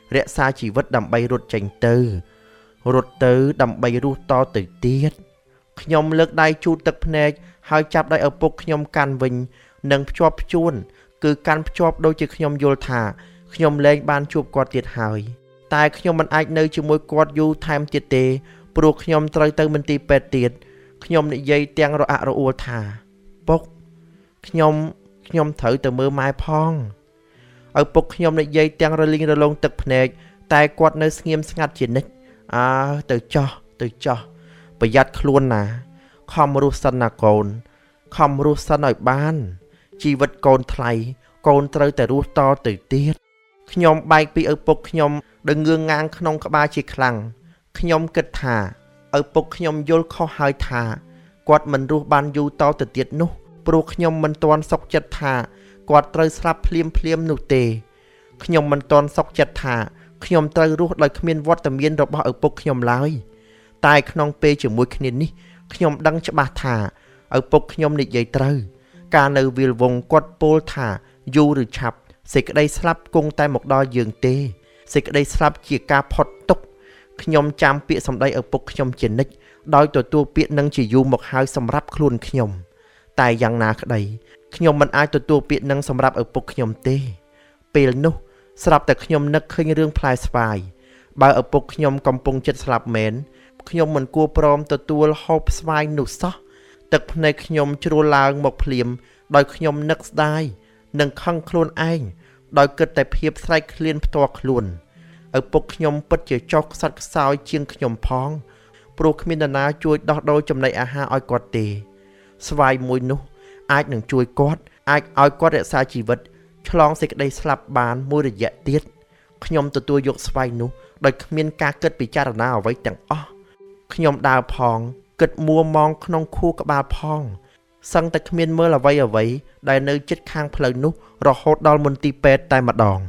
រក្សាជីវិតដើម្បីរត់ចេញទៅរត់ទៅដើម្បីរស់តទៅទៀតខ្ញុំលើកដៃជូតទឹកភ្នែកហើយចាប់ដៃឪពុកខ្ញុំកាន់វិញនិងភ្ជាប់ភ្ជួនគឺកាន់ភ្ជាប់ដូចជាខ្ញុំយល់ថាខ្ញុំលែងបានជួបគាត់ទៀតហើយតែខ្ញុំមិនអាចនៅជាមួយគាត់យូរថែមទៀតទេព្រោះខ្ញុំត្រូវទៅមន្ទីរពេទ្យទៀតខ្ញុំនិយាយទាំងរអាក់រអួលថាពុកខ្ញុំខ្ញុំត្រូវទៅមើលម៉ែផងឪពុកខ្ញុំនិយាយទាំងរលីងរលងទឹកភ្នែកតែគាត់នៅស្ងៀមស្ងាត់ជានិច្ចអើទៅចោះទៅចោះប្រយ័ត្នខ្លួនណាខំរស់សិនណាកូនខំរស់សិនឲ្យបានជីវិតកូនថ្លៃកូនត្រូវតែរស់តទៅទៀតខ្ញុំបែកពីឪពុកខ្ញុំដែលងឿងងាងក្នុងក្បាលជាខ្លាំងខ្ញុំគិតថាឪពុកខ្ញុំយល់ខុសហើយថាគាត់មិនរស់បានយូរតទៅទៀតនោះព្រោះខ្ញុំមិនទាន់សុខចិត្តថាគាត់ត្រូវស្លាប់ភ្លាមភ្លាមនោះទេខ្ញុំមិនទាន់សុខចិត្តថាខ្ញុំត្រូវរស់ដោយគ្មានវត្តមានរបស់ឪពុកខ្ញុំឡើយតែក្នុងពេលជាមួយគ្នានេះខ្ញុំដឹងច្បាស់ថាឪពុកខ្ញុំនិយាយត្រូវការនៅវាលវងគាត់ពោលថាយូរឬឆាប់សេចក្តីស្លាប់គង់តែមកដល់យើងទេសេចក្តីស្លាប់ជាការផុតទុក្ខខ្ញុំចាំពាក្យសម្ដីឪពុកខ្ញុំជានិច្ចដោយទទួលពាក្យនឹងជាយូរមកហើយសម្រាប់ខ្លួនខ្ញុំតែយ៉ាងណាក្តីខ្ញុំមិនអាចទទួលពាក្យនឹងសម្រាប់ឪពុកខ្ញុំទេពេលនោះស្រាប់តែខ្ញុំនឹកឃើញរឿងផ្លែស្វាយបើឪពុកខ្ញុំកំពុងចិត្តស្លាប់មែនខ្ញុំមិនគួរព្រមទទួលហូបស្វាយនោះសោះទឹកភ្នែកខ្ញុំជ្រួលឡើងមកភ្លាមដោយខ្ញុំនឹកស្ដាយនិងខឹងខ្លួនឯងដោយគិតតែភាពស្រែកឃ្លានផ្ទាល់ខ្លួនឪពុកខ្ញុំពិតជាចុះខ្សត់ខ្សោយជាងខ្ញុំផងព្រោះគ្មាននរណាជួយដោះដូរចំណីអាហារឲ្យគាត់ទេស្វាយមួយនោះអាចនឹងជួយគាត់អាចឲ្យគាត់រក្សាជីវិតឆ្លងសេចក្តីស្លាប់បានមួយរយៈទៀតខ្ញុំទទួលយកស្វាយនោះដោយគ្មានការគិតពិចារណាអ្វីទាំងអស់ខ្ញុំដើរផងគិតមួម៉ងក្នុងខួរក្បាលផងសឹងតែគ្មានមើលអ្វីអ្វីដែលនៅជិតខាងផ្លូវនោះរហូតដល់មន្ទីរពេទ្យតែម្ដង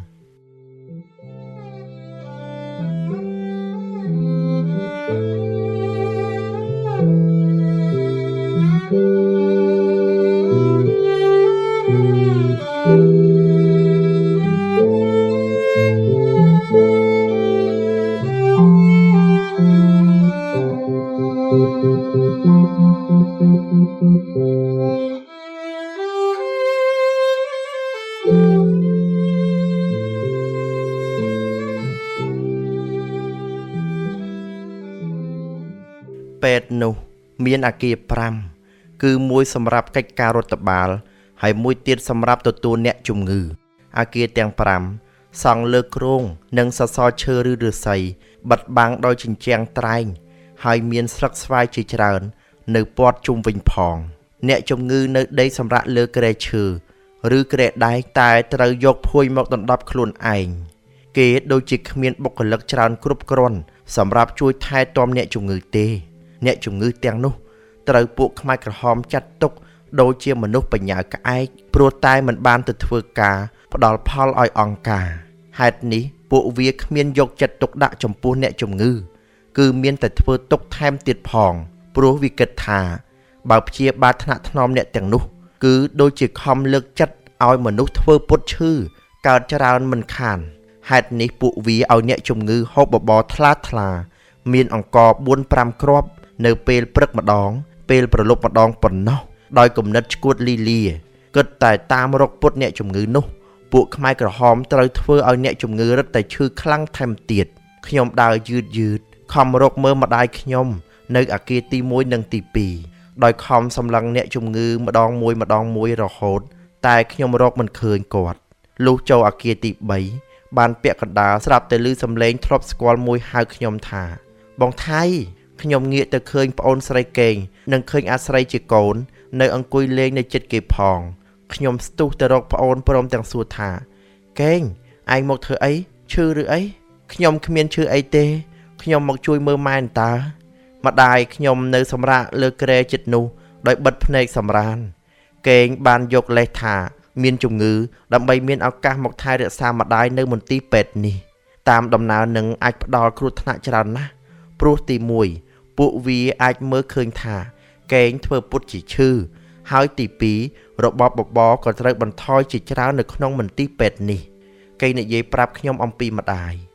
ពេទ្យនោះមានអាគារប្រាំគឺមួយសម្រាប់កិច្ចការរដ្ឋបាលហើយមួយទៀតសម្រាប់ទទួលអ្នកជំងឺអាគារទាំងប្រាំសង់លើគ្រោងនិងសសរឈើឬឫស្សីបិទបាំងដោយជញ្ជាំងត្រែងហើយមានស្លឹកស្វាយជាច្រើននៅព័ទ្ធជុំវិញផងអ្នកជំងឺនៅដេកសម្រាកលើគ្រែឈើឬគ្រែដែកតែត្រូវយកភួយមកដណ្ដប់ខ្លួនឯងគេដូចជាគ្មានបុគ្គលិកច្រើនគ្រប់គ្រាន់សម្រាប់ជួយថែទាំអ្នកជំងឺទេអ្នកជំងឺទាំងនោះត្រូវពួកខ្មែរក្រហមចាត់ទុកដូចជាមនុស្សបញ្ញាក្អែកព្រោះតែមិនបានទៅធ្វើការផ្ដល់ផលឲ្យអង្គការហេតុនេះពួកវាគ្មានយកចិត្តទុកដាក់ចំពោះអ្នកជំងឺគឺមានតែធ្វើទុកថែមទៀតផងព្រោះវាគិតថាបើព្យាបាលថ្នាក់ថ្នមអ្នកទាំងនោះគឺដូចជាខំលើកចិត្តឲ្យមនុស្សធ្វើពុតឈឺកើតច្រើនមិនខានហេតុនេះពួកវាឲ្យអ្នកជំងឺហូបបបរថ្លាថ្លាមានអង្ករបួនប្រាំគ្រាប់នៅពេលព្រឹកម្ដងពេលប្រលប់ម្ដងប៉ុណ្ណោះដោយគំនិតឈួតលីលាគិតតែតាមរកពុតអ្នកជំងឺនោះពួកខ្មែរក្រហមត្រូវធ្វើឲ្យអ្នកជំងឺរឹតតែឈឺខ្លាំងថែមទៀតខ្ញុំដើរយឺតយឺតខំរកមើលម្ដាយខ្ញុំនៅអាគារទីមួយនិងទីពីរដោយខំសម្លឹងអ្នកជំងឺម្ដងមួយម្ដងមួយរហូតតែខ្ញុំរកមិនឃើញគាត់លុះចូលអាគារទីបីបានពាក់កណ្ដាលស្រាប់តែឮសំឡេងធ្លាប់ស្គាល់មួយហៅខ្ញុំថាបងថៃខ្ញុំងាកទៅឃើញប្អូនស្រីកេងនិងឃើញអាស្រីជាកូននៅអង្គុយលេងនៅជិតគេផងខ្ញុំស្ទុះទៅរកប្អូនព្រមទាំងសួរថាកេងឯងមកធ្វើអីឈឺឬអីខ្ញុំគ្មានឈឺអីទេខ្ញុំមកជួយមើលម៉ែនតើម្ដាយខ្ញុំនៅសម្រាកលើគ្រែជិតនោះដោយបិទភ្នែកសម្រានកេងបានយកលេសថាមានជំងឺដើម្បីមានឱកាសមកថែរក្សាម្ដាយនៅមន្ទីរពេទ្យនេះតាមដំណើរនឹងអាចផ្ដល់គ្រោះថ្នាក់ច្រើនណាស់ព្រោះទីមួយពួកវាអាចមើលឃើញថាកេងធ្វើពុតជាឈឺហើយទីពីររបបបបក៏ត្រូវបន្ថយជាច្រើននៅក្នុងមន្ទីរពេទ្យនេះគេនិយាយប្រាប់ខ្ញុំអំពីម្ដាយ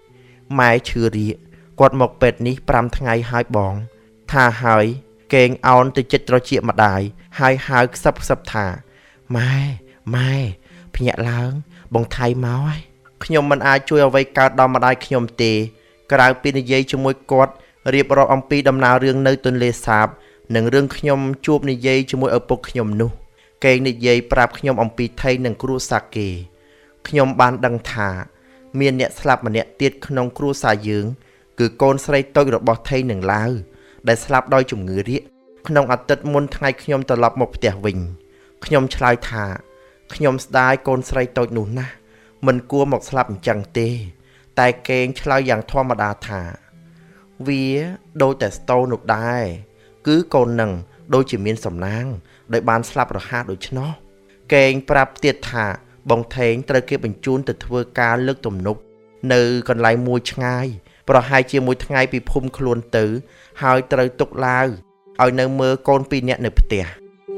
ម៉ែឈឺរាកគាត់មកពេទ្យនេះប្រាំថ្ងៃហើយបងថាហើយកេងអោនទៅចិត្តត្រចៀកម្ដាយហើយហៅខ្សឹបខ្សឹបថាម៉ែម៉ែភ្ញាក់ឡើងបងថៃមកហើយខ្ញុំមិនអាចជួយអ្វីកើតដល់ម្ដាយខ្ញុំទេក្រៅពីនិយាយជាមួយគាត់រៀបរាប់អំពីដំណើររឿងនៅទន្លេសាបនិងរឿងខ្ញុំជួបនិយាយជាមួយឪពុកខ្ញុំនោះកេងនិយាយប្រាប់ខ្ញុំអំពីថៃនិងគ្រួសារគេខ្ញុំបានដឹងថាមានអ្នកស្លាប់ម្នាក់ទៀតក្នុងគ្រួសារយើងគឺកូនស្រីតូចរបស់ថៃនិងឡាវដែលស្លាប់ដោយជំងឺរាគក្នុងអាទិត្យមុនថ្ងៃខ្ញុំត្រឡប់មកផ្ទះវិញខ្ញុំឆ្លើយថាខ្ញុំស្ដាយកូនស្រីតូចនោះណាស់មិនគួរមកស្លាប់អញ្ចឹងទេតែកេងឆ្លើយយ៉ាងធម្មតាថាវាដូចតែស្ទោនោះដែរគឺកូននឹងដូចជាមានសំណាងដោយបានស្លាប់រហ័សដូច្នោះកេងប្រាប់ទៀតថាបងថេងត្រូវគេបញ្ជូនទៅធ្វើការលើកទំនប់នៅកន្លែងមួយឆ្ងាយប្រហែលជាមួយថ្ងៃពីភូមិខ្លួនទៅហើយត្រូវទុកឡាវឲ្យនៅមើលកូនពីរនាក់នៅផ្ទះ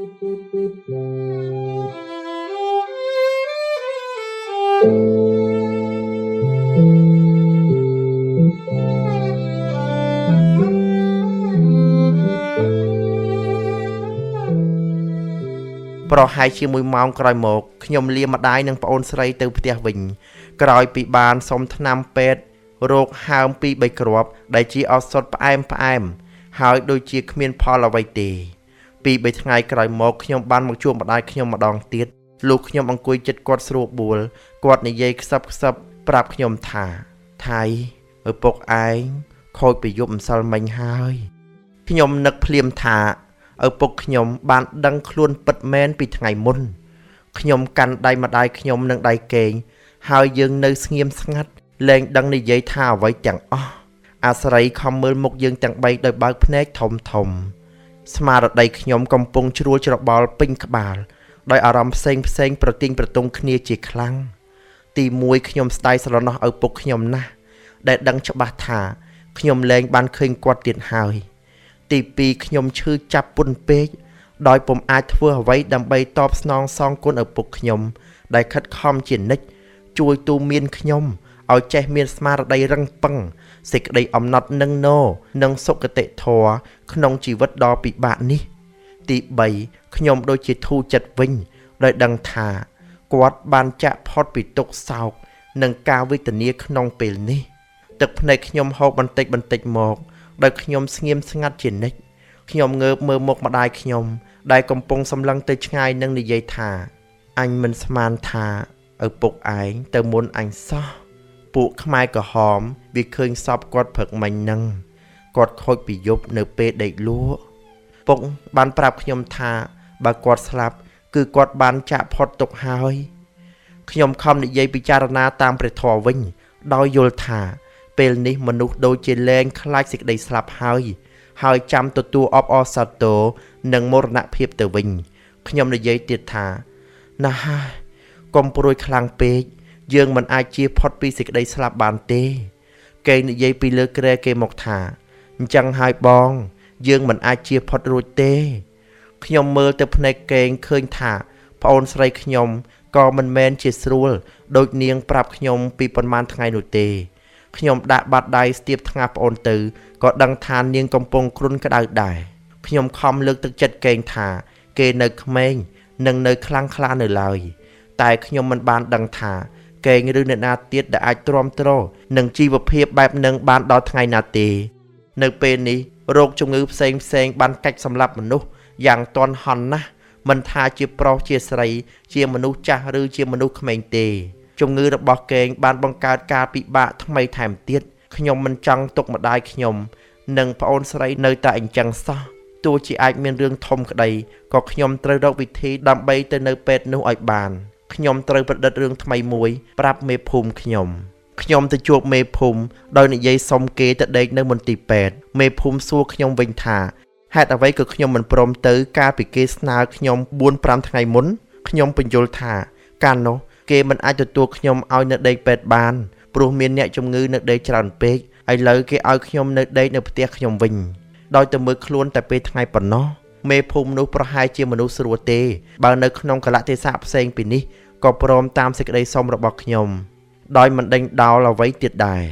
ប្រហែលជាមួយម៉ោងក្រោយមកខ្ញុំលាម្ដាយនិងប្អូនស្រីទៅផ្ទះវិញក្រោយពីបានសុំថ្នាំពេទ្យរោគហើមពីរបីគ្រាប់ដែលជាឱសថផ្អែមផ្អែមហើយដូចជាគ្មានផលអ្វីទេពីរបីថ្ងៃក្រោយមកខ្ញុំបានមកជួបម្ដាយខ្ញុំម្ដងទៀតលុះខ្ញុំអង្គុយចិត្តគាត់ស្រួលបួលគាត់និយាយខ្សឹបខ្សឹបប្រាប់ខ្ញុំថាថៃឪពុកឯងខូចពីយប់ម្សិលមិញហើយខ្ញុំនឹកភ្លាមថាឪពុកខ្ញុំបានដឹងខ្លួនពិតមែនពីថ្ងៃមុនខ្ញុំកាន់ដៃម្ដាយខ្ញុំនិងដៃកេងហើយយើងនៅស្ងៀមស្ងាត់លែងដឹងនិយាយថាអ្វីទាំងអស់អាស្រ័យខំមើលមុខយើងទាំងបីដោយបើកភ្នែកធំធំស្មារតីខ្ញុំកំពុងជ្រួលច្របល់ពេញក្បាលដោយអារម្មណ៍ផ្សេងផ្សេងប្រទីងប្រទង់គ្នាជាខ្លាំងទីមួយខ្ញុំស្ដាយស្រណោះឪពុកខ្ញុំណាស់ដែលដឹងច្បាស់ថាខ្ញុំលែងបានឃើញគាត់ទៀតហើយទីពីរខ្ញុំឈឺចាប់ពុនពេកដោយពុំអាចធ្វើអ្វីដើម្បីតបស្នងសងគុណឪពុកខ្ញុំដែលខិតខំជានិច្ចជួយទូន្មានខ្ញុំឲ្យចេះមានស្មារតីរឹងប៉ឹងសេចក្តីអំណត់នឹងណោនិងសុគតិធម៌ក្នុងជីវិតដ៏ពិបាកនេះទីបីខ្ញុំដូចជាធូរចិត្តវិញដោយដឹងថាគាត់បានចាក់ផុតពីទុក្ខសោកនិងការវេទនាក្នុងពេលនេះទឹកភ្នែកខ្ញុំហូរបន្តិចបន្តិចមកដោយខ្ញុំស្ងៀមស្ងាត់ជានិច្ចខ្ញុំងើបមើលមុខម្ដាយខ្ញុំដែលកំពុងសម្លឹងទៅឆ្ងាយនិងនិយាយថាអញមិនស្មានថាឪពុកឯងទៅមុនអញសោះពួកខ្មែរក្រហមវាឃើញសពគាត់ព្រឹកមិញហ្នឹងគាត់ខូចពីយប់នៅពេលដេកលក់ពុកបានប្រាប់ខ្ញុំថាបើគាត់ស្លាប់គឺគាត់បានចាក់ផុតទុកហើយខ្ញុំខំនិយាយពិចារណាតាមព្រះធម៌វិញដោយយល់ថាពេលនេះមនុស្សដូចជាលែងខ្លាចសេចក្តីស្លាប់ហើយហើយចាំទទួលអបអរសាទរនិងមរណភាពទៅវិញខ្ញុំនិយាយទៀតថាណាស់ហើយកុំព្រួយខ្លាំងពេកយើងមិនអាចជៀសផុតពីសេចក្តីស្លាប់បានទេគេនិយាយពីលើក្រែគេមកថាអញ្ចឹងហើយបងយើងមិនអាចជៀសផុតរួចទេខ្ញុំមើលទៅភ្នែកកេងឃើញថាប្អូនស្រីខ្ញុំក៏មិនមែនជាស្រួលដូចនាងប្រាប់ខ្ញុំពីប៉ុន្មានថ្ងៃនោះទេខ្ញុំដាក់បាត់ដៃស្ទាបថ្ងាសប្អូនទៅក៏ដឹងថានាងកំពុងគ្រុនក្តៅដែរខ្ញុំខំលើកទឹកចិត្តកេងថាគេនៅក្មេងនិងនៅខ្លាំងក្លានៅឡើយតែខ្ញុំមិនបានដឹងថាកេងឬអ្នកណាទៀតដែលអាចទ្រាំទ្រនឹងជីវភាពបែបនឹងបានដល់ថ្ងៃណាទេនៅពេលនេះរោគជំងឺផ្សេងផ្សេងបានកាច់សម្លាប់មនុស្សយ៉ាងទាន់ហន់ណាស់មិនថាជាប្រុសជាស្រីជាមនុស្សចាស់ឬជាមនុស្សក្មេងទេជំងឺរបស់កេងបានបង្កើតការពិបាកថ្មីថែមទៀតខ្ញុំមិនចង់ទុកម្ដាយខ្ញុំនិងប្អូនស្រីនៅតែអញ្ចឹងសោះទោះជាអាចមានរឿងធំក្តីក៏ខ្ញុំត្រូវរកវិធីដើម្បីទៅនៅពេទ្យនោះឲ្យបានខ្ញុំត្រូវប្រឌិតរឿងថ្មីមួយប្រាប់មេភូមិខ្ញុំខ្ញុំទៅជួបមេភូមិដោយនិយាយសុំគេទៅដេកនៅមន្ទីរពេទ្យមេភូមិសួរខ្ញុំវិញថាហេតុអ្វីក៏ខ្ញុំមិនព្រមទៅកាលពីគេស្នើខ្ញុំបួនប្រាំថ្ងៃមុនខ្ញុំបញ្យល់ថាកាលនោះគេមិនអាចទទួលខ្ញុំឲ្យនៅដេកពេទ្យបានព្រោះមានអ្នកជំងឺនៅដេកច្រើនពេកឥឡូវគេឲ្យខ្ញុំនៅដេកនៅផ្ទះខ្ញុំវិញដោយទៅមើលខ្លួនតែពេលថ្ងៃប៉ុណ្ណោះមេភូមិនោះប្រហែលជាមនុស្សស្រួលទេបើនៅក្នុងកលៈទេសៈផ្សេងពីនេះក៏ព្រមតាមសេចក្តីសុំរបស់ខ្ញុំដោយមិនដេញដោលអ្វីទៀតដែរ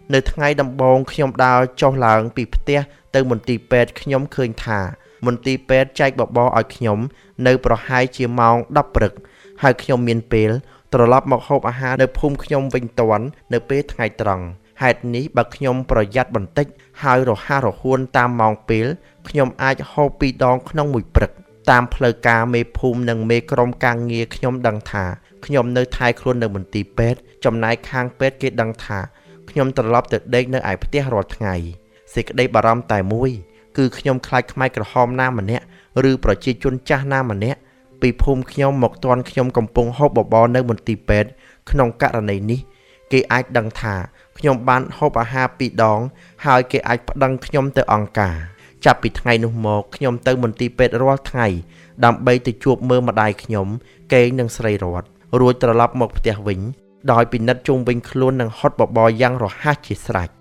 នៅថ្ងៃដំបូងខ្ញុំដើរចុះឡើងពីផ្ទះទៅមន្ទីរពេទ្យខ្ញុំឃើញថាមន្ទីរពេទ្យចែកបបរឲ្យខ្ញុំនៅប្រហែលជាម៉ោងដប់ព្រឹកហើយខ្ញុំមានពេលត្រឡប់មកហូបអាហារនៅភូមិខ្ញុំវិញតាន់នៅពេលថ្ងៃត្រង់ហេតុនេះបើខ្ញុំប្រយ័ត្នបន្តិចហើយរហ័សរហួនតាមម៉ោងពេលខ្ញុំអាចហូបពីរដងក្នុងមួយព្រឹកតាមផ្លូវការមេភូមិនិងមេក្រុមការងារខ្ញុំដឹងថាខ្ញុំនៅថែខ្លួននៅមន្ទីរពេទ្យចំណែកខាងពេទ្យគេដឹងថាខ្ញុំត្រឡប់ទៅដេកនៅឯផ្ទះរាល់ថ្ងៃសេចក្តីបារម្ភតែមួយគឺខ្ញុំខ្លាចខ្មែរក្រហមណាម្នាក់ឬប្រជាជនចាស់ណាម្នាក់ពីភូមិខ្ញុំមកទាន់ខ្ញុំកំពុងហូបបបរនៅមន្ទីរពេទ្យក្នុងករណីនេះគេអាចដឹងថាខ្ញុំបានហូបអាហារពីរដងហើយគេអាចប្តឹងខ្ញុំទៅអង្គការចាប់ពីថ្ងៃនោះមកខ្ញុំទៅមន្ទីរពេទ្យរាល់ថ្ងៃដើម្បីទៅជួបមើលម្ដាយខ្ញុំកេងនិងស្រីរតរួចត្រឡប់មកផ្ទះវិញដោយពិនិត្យជុំវិញខ្លួននិងហត់បបរយ៉ាងរហ័សជាស្រេច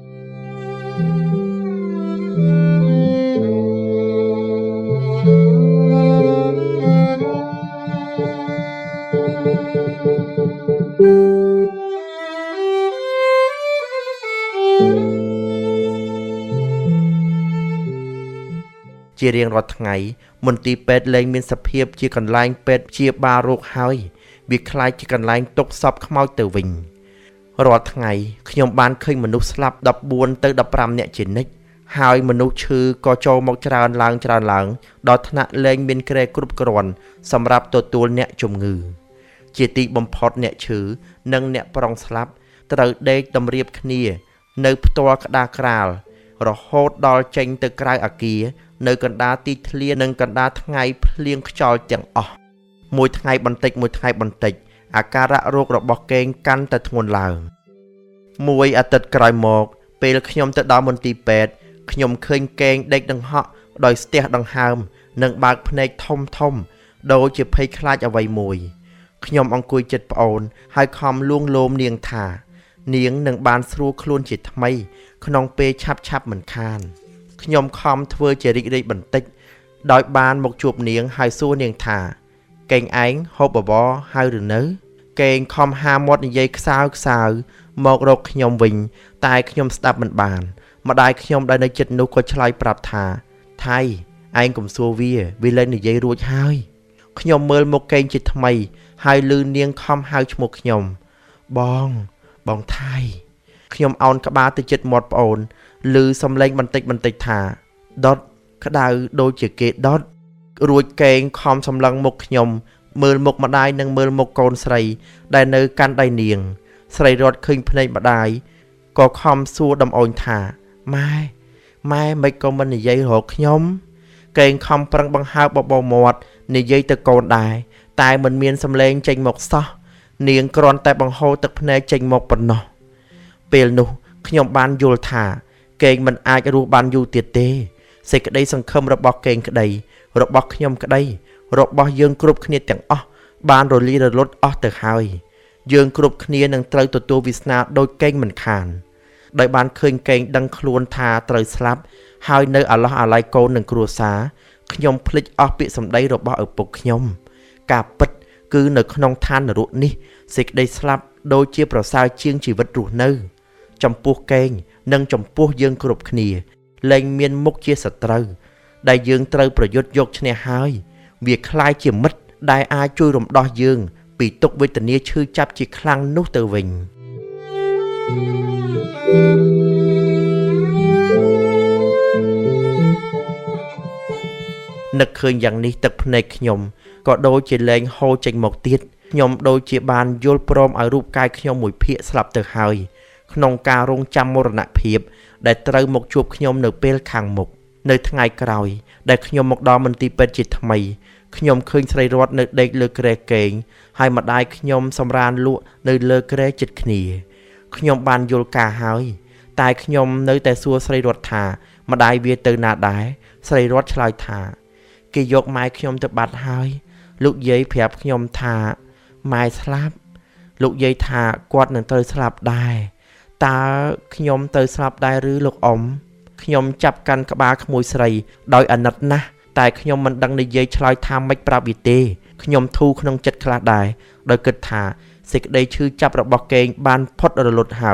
ជារៀងរាល់ថ្ងៃមន្ទីរពេទ្យលែងមានសភាពជាកន្លែងពេទ្យព្យាបាលរោគហើយវាคล้ายជាកន្លែងទុកសពខ្មោចទៅវិញរាល់ថ្ងៃខ្ញុំបានឃើញមនុស្សស្លាប់ដប់បួនទៅដប់ប្រាំនាក់ជានិច្ចហើយមនុស្សឈឺក៏ចូលមកច្រើនឡើងច្រើនឡើងដល់ថ្នាក់លែងមានគ្រែគ្រប់គ្រាន់សម្រាប់ទទួលអ្នកជំងឺជាទីបំផុតអ្នកឈឺនិងអ្នកប្រុងស្លាប់ត្រូវដេកតម្រៀបគ្នានៅផ្ទាល់ក្តារក្រាលរហូតដល់ចេញទៅក្រៅអាគារនៅកណ្ដាលទីធ្លានិងកណ្ដាលថ្ងៃភ្លៀងខ្យល់ទាំងអស់មួយថ្ងៃបន្តិចមួយថ្ងៃបន្តិចអាការៈរោគរបស់កេងកាន់តែធ្ងន់ឡើងមួយអាទិត្យក្រោយមកពេលខ្ញុំទៅដល់មន្ទីរពេទ្យខ្ញុំឃើញកេងដេកដង្ហក់ដោយស្ទះដង្ហើមនិងបើកភ្នែកធំធំដូចជាភ័យខ្លាចអ្វីមួយខ្ញុំអង្គុយជិតប្អូនហើយខំលួងលោមនាងថានាងនឹងបានស្រួលខ្លួនជាថ្មីក្នុងពេលឆាប់ឆាប់មិនខានខ្ញុំខំធ្វើជារីករាយបន្តិចដោយបានមកជួបនាងហើយសួរនាងថាកេងឯងហូបបបរហើយឬនៅកេងខំហាមាត់និយាយខ្សើខ្សើមករកខ្ញុំវិញតែខ្ញុំស្ដាប់មិនបានម្ដាយខ្ញុំដែលនៅជិតនោះក៏ឆ្លើយប្រាប់ថាថៃឯងកុំសួរវាវាលែងនិយាយរួចហើយខ្ញុំមើលមុខកេងជាថ្មីហើយឮនាងខំហៅឈ្មោះខ្ញុំបងបងថៃខ្ញុំអោនក្បាលទៅជិតមាត់ប្អូនឮសំឡេងបន្តិចបន្តិចថាដុតក្តៅដូចជាគេដុតរួចកេងខំសម្លឹងមុខខ្ញុំមើលមុខម្ដាយនិងមើលមុខកូនស្រីដែលនៅកាន់ដៃនាងស្រីរត់ឃើញភ្នែកម្ដាយក៏ខំសួរដំអូនថាម៉ែម៉ែមិនក៏មិននិយាយរកខ្ញុំកេងខំប្រឹងបង្ហើបបបោមាត់និយាយទៅកូនដែរតែមិនមានសំឡេងចេញមកសោះនាងគ្រាន់តែបង្ហូរទឹកភ្នែកចេញមកប៉ុណ្ណោះពេលនោះខ្ញុំបានយល់ថាកេងមិនអាចរស់បានយូរទៀតទេសេចក្តីសង្ឃឹមរបស់កេងក្តីរបស់ខ្ញុំក្តីរបស់យើងគ្រប់គ្នាទាំងអស់បានរលាយរលត់អស់ទៅហើយយើងគ្រប់គ្នានឹងត្រូវទទួលវាសនាដោយកេងមិនខានដោយបានឃើញកេងដឹងខ្លួនថាត្រូវស្លាប់ហើយនៅអាឡោះអាល័យកូននិងគ្រួសារខ្ញុំភ្លេចអស់ពាក្យសម្ដីរបស់ឪពុកខ្ញុំការពិតគឺនៅក្នុងឋាននរកនេះសេចក្តីស្លាប់ដូចជាប្រសើរជាងជីវិតរស់នៅចំពោះកេងនិងចំពោះយើងគ្រប់គ្នាលែងមានមុខជាសត្រូវដែលយើងត្រូវប្រយុទ្ធយកឈ្នះហើយវាคล้ายជាមិត្តដែលអាចជួយរំដោះយើងពីទុក្ខវេទនាឈឺចាប់ជាខ្លាំងនោះទៅវិញនឹកឃើញយ៉ាងនេះទឹកភ្នែកខ្ញុំក៏ដូចជាលែងហូរចេញមកទៀតខ្ញុំដូចជាបានយល់ព្រមឲ្យរូបកាយខ្ញុំមួយភាគស្លាប់ទៅហើយក្នុងការរងចាំមរណភាពដែលត្រូវមកជួបខ្ញុំនៅពេលខាងមុខនៅថ្ងៃក្រោយដែលខ្ញុំមកដល់មន្ទីរពេទ្យជាថ្មីខ្ញុំឃើញស្រីរតនៅដេកលើគ្រែកេងហើយម្ដាយខ្ញុំសម្រានលក់នៅលើគ្រែជិតគ្នាខ្ញុំបានយល់ការហើយតែខ្ញុំនៅតែសួរស្រីរតថាម្ដាយវាទៅណាដែរស្រីរតឆ្លើយថាគេយកម៉ែខ្ញុំទៅបាត់ហើយលោកយាយប្រាប់ខ្ញុំថាម៉ែស្លាប់លោកយាយថាគាត់នឹងត្រូវស្លាប់ដែរតើខ្ញុំទៅស្លាប់ដែរឬលោកអ៊ំខ្ញុំចាប់កាន់ក្បាលក្មួយស្រីដោយអាណិតណាស់តែខ្ញុំមិនដឹងនិយាយឆ្លើយថាម៉េចប្រាប់វាទេខ្ញុំធូរក្នុងចិត្តខ្លះដែរដោយគិតថាសេចក្តីឈឺចាប់របស់កេងបានផុតរលត់ហើយ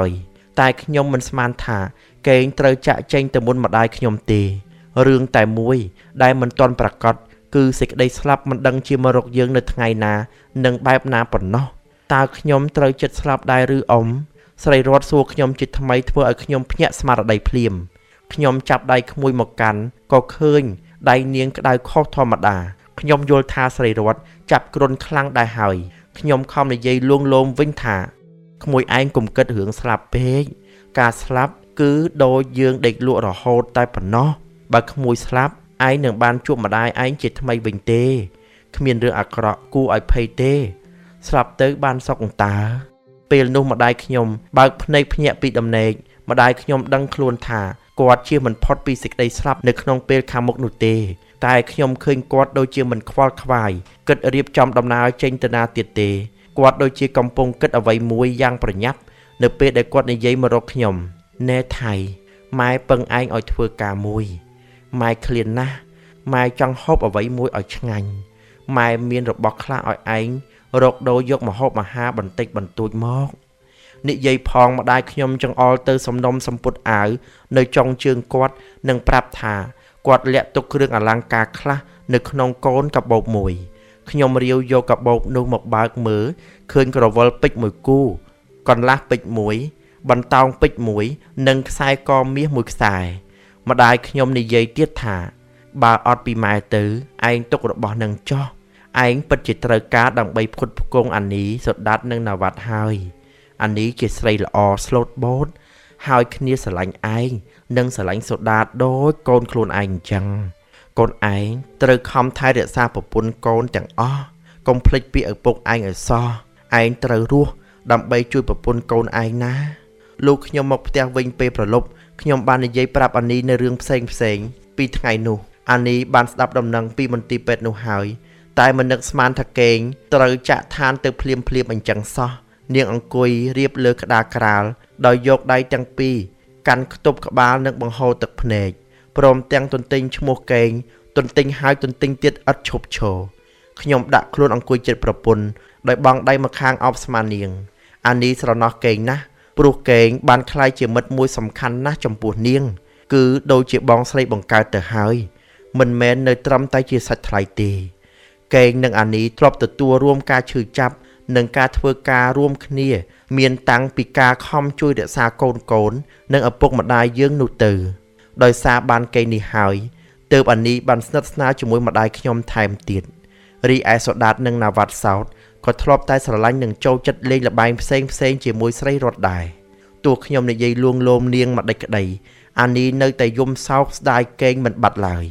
តែខ្ញុំមិនស្មានថាកេងត្រូវចាក់ចេញទៅមុនម្ដាយខ្ញុំទេរឿងតែមួយដែលមិនទាន់ប្រកាសគឺសេចក្តីស្លាប់មិនដឹងជាមករកយើងនៅថ្ងៃណានិងបែបណាប៉ុណ្ណោះតើខ្ញុំត្រូវចិត្តស្លាប់ដែរឬអ៊ំស្រីរតសួរខ្ញុំជាថ្មីធ្វើឲ្យខ្ញុំភ្ញាក់ស្មារតីភ្លាមខ្ញុំចាប់ដៃក្មួយមកកាន់ក៏ឃើញដៃនាងក្តៅខុសធម្មតាខ្ញុំយល់ថាស្រីរតចាប់គ្រុនខ្លាំងដែរហើយខ្ញុំខំនិយាយលួងលោមវិញថាក្មួយឯងកុំគិតរឿងស្លាប់ពេកការស្លាប់គឺដូចយើងដេកលក់រហូតតែប៉ុណ្ណោះបើក្មួយស្លាប់ឯងនឹងបានជួបម្ដាយឯងជាថ្មីវិញទេគ្មានរឿងអាក្រក់គួរឲ្យភ័យទេស្លាប់ទៅបានសុខអង្តើពេលនោះម្ដាយខ្ញុំបើកភ្នែកភ្ញាក់ពីដំណេកម្ដាយខ្ញុំដឹងខ្លួនថាគាត់ជាមិនផុតពីសេចក្តីស្លាប់នៅក្នុងពេលខាងមុខនោះទេតែខ្ញុំឃើញគាត់ដូចជាមិនខ្វល់ខ្វាយគិតរៀបចំដំណើរចេញទៅណាទៀតទេគាត់ដូចជាកំពុងគិតអ្វីមួយយ៉ាងប្រញាប់នៅពេលដែលគាត់និយាយមករកខ្ញុំណែថៃម៉ែពឹងឯងឲ្យធ្វើការមួយម៉ែឃ្លានណាស់ម៉ែចង់ហូបអ្វីមួយឲ្យឆ្ងាញ់ម៉ែមានរបស់ខ្លះឲ្យឯងរកដូរយកម្ហូបអាហារបន្តិចបន្តួចមកនិយាយផងម្ដាយខ្ញុំចង្អុលទៅសំណុំសម្ពុតអាវនៅចុងជើងគាត់និងប្រាប់ថាគាត់លាក់ទុកគ្រឿងអលង្ការខ្លះនៅក្នុងកូនកាបូបមួយខ្ញុំរាវយកកាបូបនោះមកបើកមើលឃើញក្រវិលពេជ្រមួយគូកន្លះពេជ្រមួយបន្តោងពេជ្រមួយនិងខ្សែកមាសមួយខ្សែម្ដាយខ្ញុំនិយាយទៀតថាបើអត់ពីម៉ែទៅឯងទុករបស់នឹងចោះឯងពិតជាត្រូវការដើម្បីផ្គត់ផ្គង់អានីសូដាតនិងណាវ៉ាត់ហើយអានីជាស្រីល្អស្លូតបូតហើយគ្នាស្រឡាញ់ឯងនិងស្រឡាញ់សូដាតដូចកូនខ្លួនឯងអញ្ចឹងកូនឯងត្រូវខំថែរក្សាប្រពន្ធកូនទាំងអស់កុំភ្លេចពីឪពុកឯងឲ្យសោះឯងត្រូវរស់ដើម្បីជួយប្រពន្ធកូនឯងណាលោកខ្ញុំមកផ្ទះវិញពេលប្រលប់ខ្ញុំបាននិយាយប្រាប់អានីនៅរឿងផ្សេងផ្សេងពីថ្ងៃនោះអានីបានស្ដាប់ដំណឹងពីមន្ទីរពេទ្យនោះហើយតែមិននឹកស្មានថាកេងត្រូវចាក់ឋានទៅភ្លាមភ្លាមអញ្ចឹងសោះនាងអង្គុយរៀបលើក្តារក្រាលដោយយកដៃទាំងពីរកាន់ខ្ទប់ក្បាលនិងបង្ហូរទឹកភ្នែកព្រមទាំងទន្ទិញឈ្មោះកេងទន្ទិញហើយទន្ទិញទៀតឥតឈប់ឈរខ្ញុំដាក់ខ្លួនអង្គុយជិតប្រពន្ធដោយបង់ដៃមកខាងអបស្មានាងអានីស្រណោះកេងណាស់ព្រោះកេងបានក្លាយជាមិត្តមួយសំខាន់ណាស់ចំពោះនាងគឺដូចជាបងស្រីបង្កើតទៅហើយមិនមែននៅត្រឹមតែជាសាច់ថ្លៃទេកេងនិងអានីធ្លាប់ទទួលរួមការឈឺចាប់និងការធ្វើការរួមគ្នាមានតាំងពីការខំជួយរក្សាកូនកូននិងឪពុកម្ដាយយើងនោះទៅដោយសារបានកេងនេះហើយទើបអានីបានស្និទ្ធស្នាលជាមួយម្ដាយខ្ញុំថែមទៀតរីឯសូដាតនិងណាវ៉ាត់សោតក៏ធ្លាប់តែស្រឡាញ់និងចូលចិត្តលេងល្បែងផ្សេងផ្សេងជាមួយស្រីរតដែរទោះខ្ញុំនិយាយលួងលោមនាងម្ដេចក្ដីអានីនៅតែយំសោកស្ដាយកេងមិនបាត់ឡើយ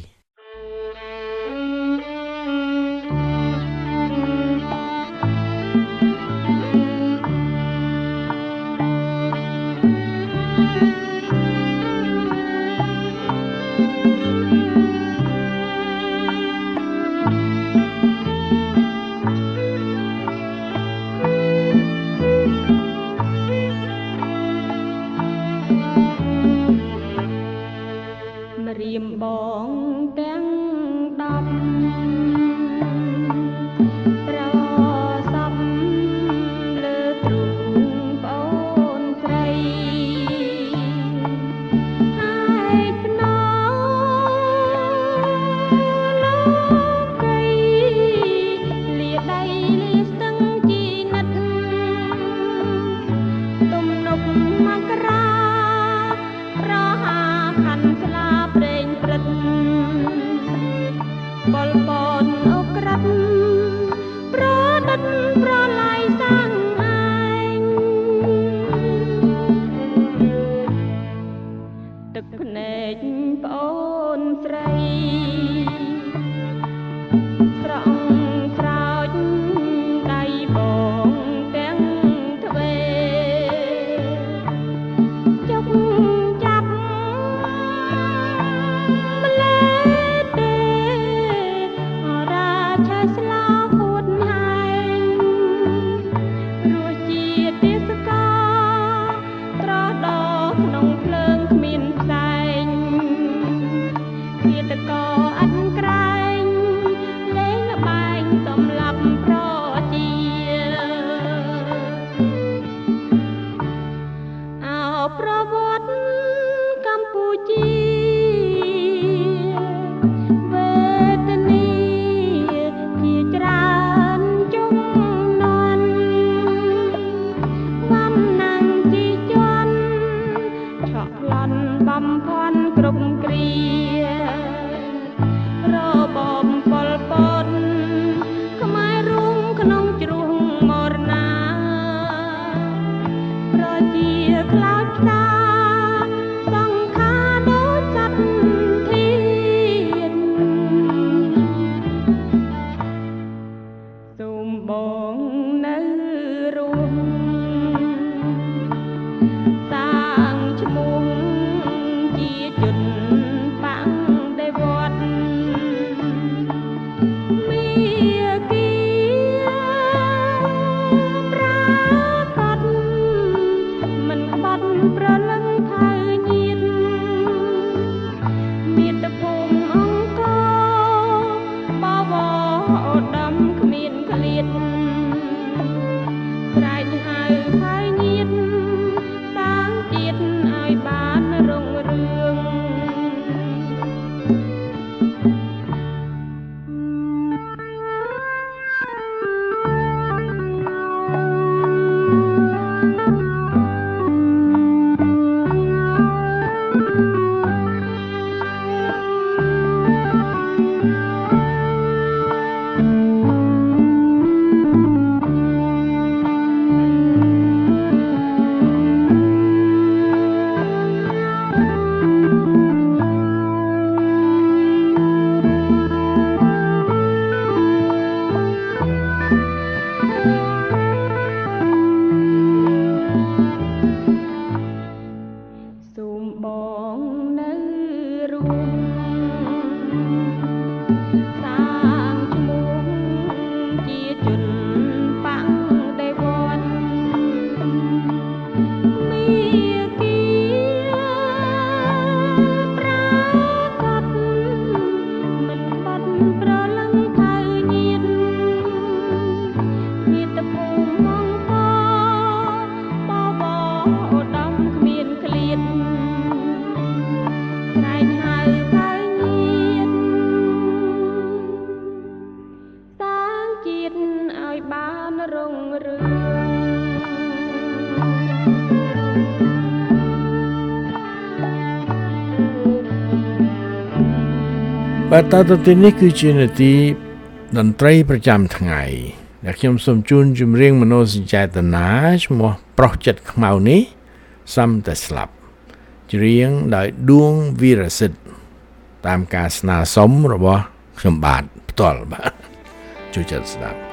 បាទតទៅទីនេះគឺជានាទីតន្ត្រីប្រចាំថ្ងៃដែលខ្ញុំសូមជូនចម្រៀងមនោសញ្ចេតនាឈ្មោះប្រុសចិត្តខ្មៅនេះសំតែស្លាប់ច្រៀងដោយដួងវីរសិទ្ធតាមការស្នើសុំរបស់ខ្ញុំបាទផ្ទាល់បាទជួយចាត់ស្ដាប់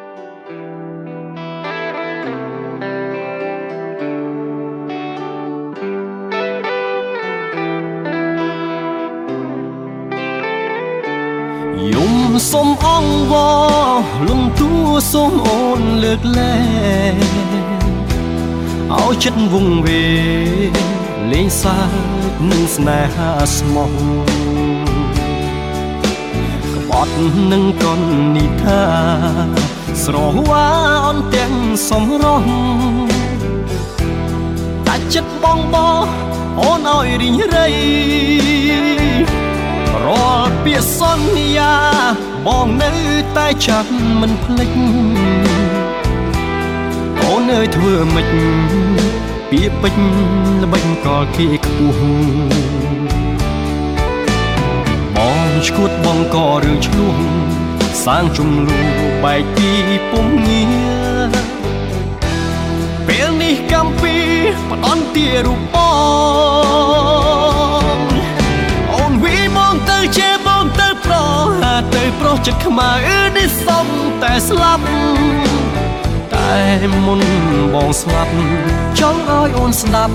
យំសុំអង្វរលំទួសុំអូនលើកលែងឲ្យចិត្តវង្វេងលេងសើចនឹងស្នេហាស្មោះក្បត់នឹងកននិថាស្រវ៉ាអន់ទាំងសំរងតែចិត្តបងបោអូនឲ្យរីងរៃរាល់ពាក្យសន្យាបងនៅតែចាំមិនភ្លេចអូនអើយធ្វើម៉េចពាក្យពេចន៍ល្បិចកលគេខ្ពស់បងឈួតបងក៏រឿងឆ្លោះសាងជំលូបែកពីពុំងារពេលនេះកំពីផ្ដន់ទារូបបងអូនវីមកទៅជាបងទៅប្រហាទៅប្រុសចិត្តខ្មៅនេះសំតែស្លាប់តែមុនបងស្លាប់ចង់ឲ្យអូនស្ដាប់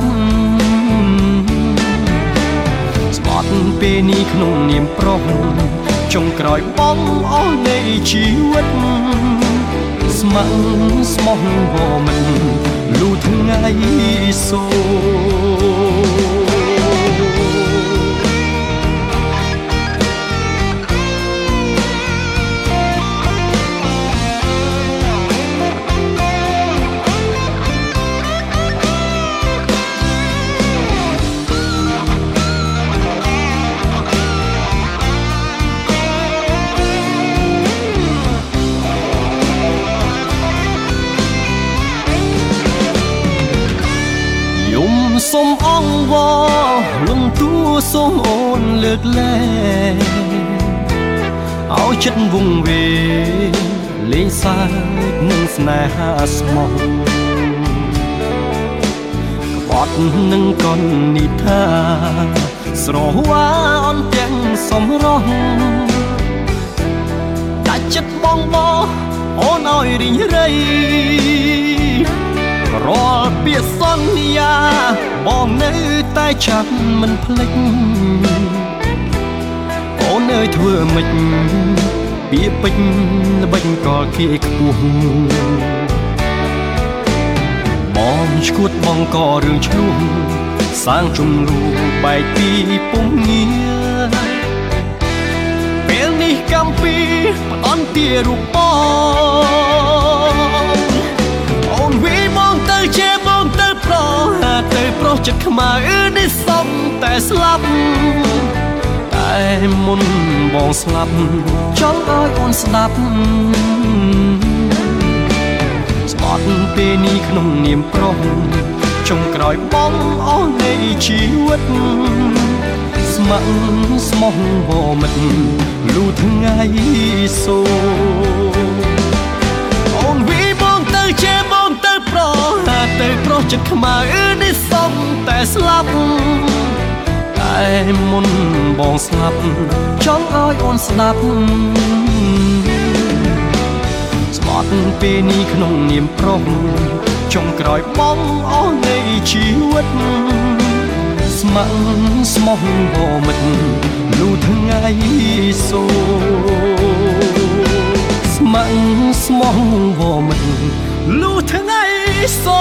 ស្បត់ពេលនេះក្នុងនាមប្រុសចុងក្រោយបងអស់នៃជីវិតស្ម័គ្រស្មោះវមិនលូថ្ងៃសូសុំអង្វរលំទួសុំអូនលើកលែងឲ្យចិត្តវង្វេងលេងសើចនឹងស្នេហាស្មោះក្បត់នឹងកននិថាស្រវ៉ាអន់ទាំងសំរងតែចិត្តបងបោអូនឲ្យរីងរៃរាល់ពាក្យសន្យាបងនៅតែចាំមិនភ្លេចអូនអើយធ្វើម៉េចពាក្យពេចន៍ល្បិចកលគេខ្ពស់បងឈួតបងក៏រឿងឆ្លោះសាងជំលូបែកពីពុំងារពេលនេះកំពីផ្ដន់ទារូបបងអូនវីមកទៅជាបងទៅប្រហាទៅប្រុសចិត្តខ្មៅនេះសំតែស្លាប់តែមុនបងស្លាប់ចង់ឲ្យអូនស្ដាប់ស្បត់ពេលនេះក្នុងនាមប្រុសចុងក្រោយបងអស់នៃជីវិតស្ម័គ្រស្មោះវមិនលូថ្ងៃសូអូនវីមកទៅជាបងទៅប្រហាទៅប្រុសចិត្តខ្មៅនេះសំតែស្លាប់តែមុនបងស្លាប់ចង់ឲ្យអូនស្ដាប់ស្បត់ពេលនេះក្នុងនាមប្រុសចុងក្រោយបងអស់នៃជីវិតស្ម័គ្រស្មោះវមិនលូថ្ងៃសូស្ម័គ្រស្មោះវមិនលូថ្ងៃសូ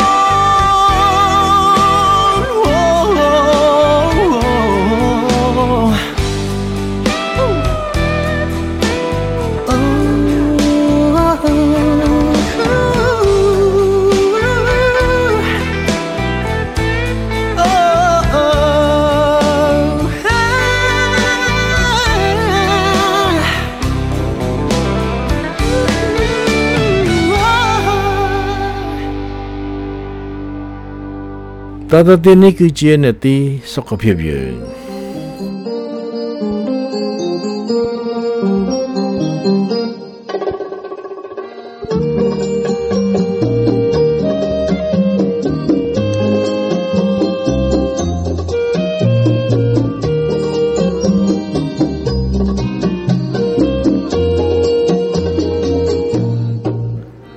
តទៅទីនេះគឺជានាទីសុខភាពយើង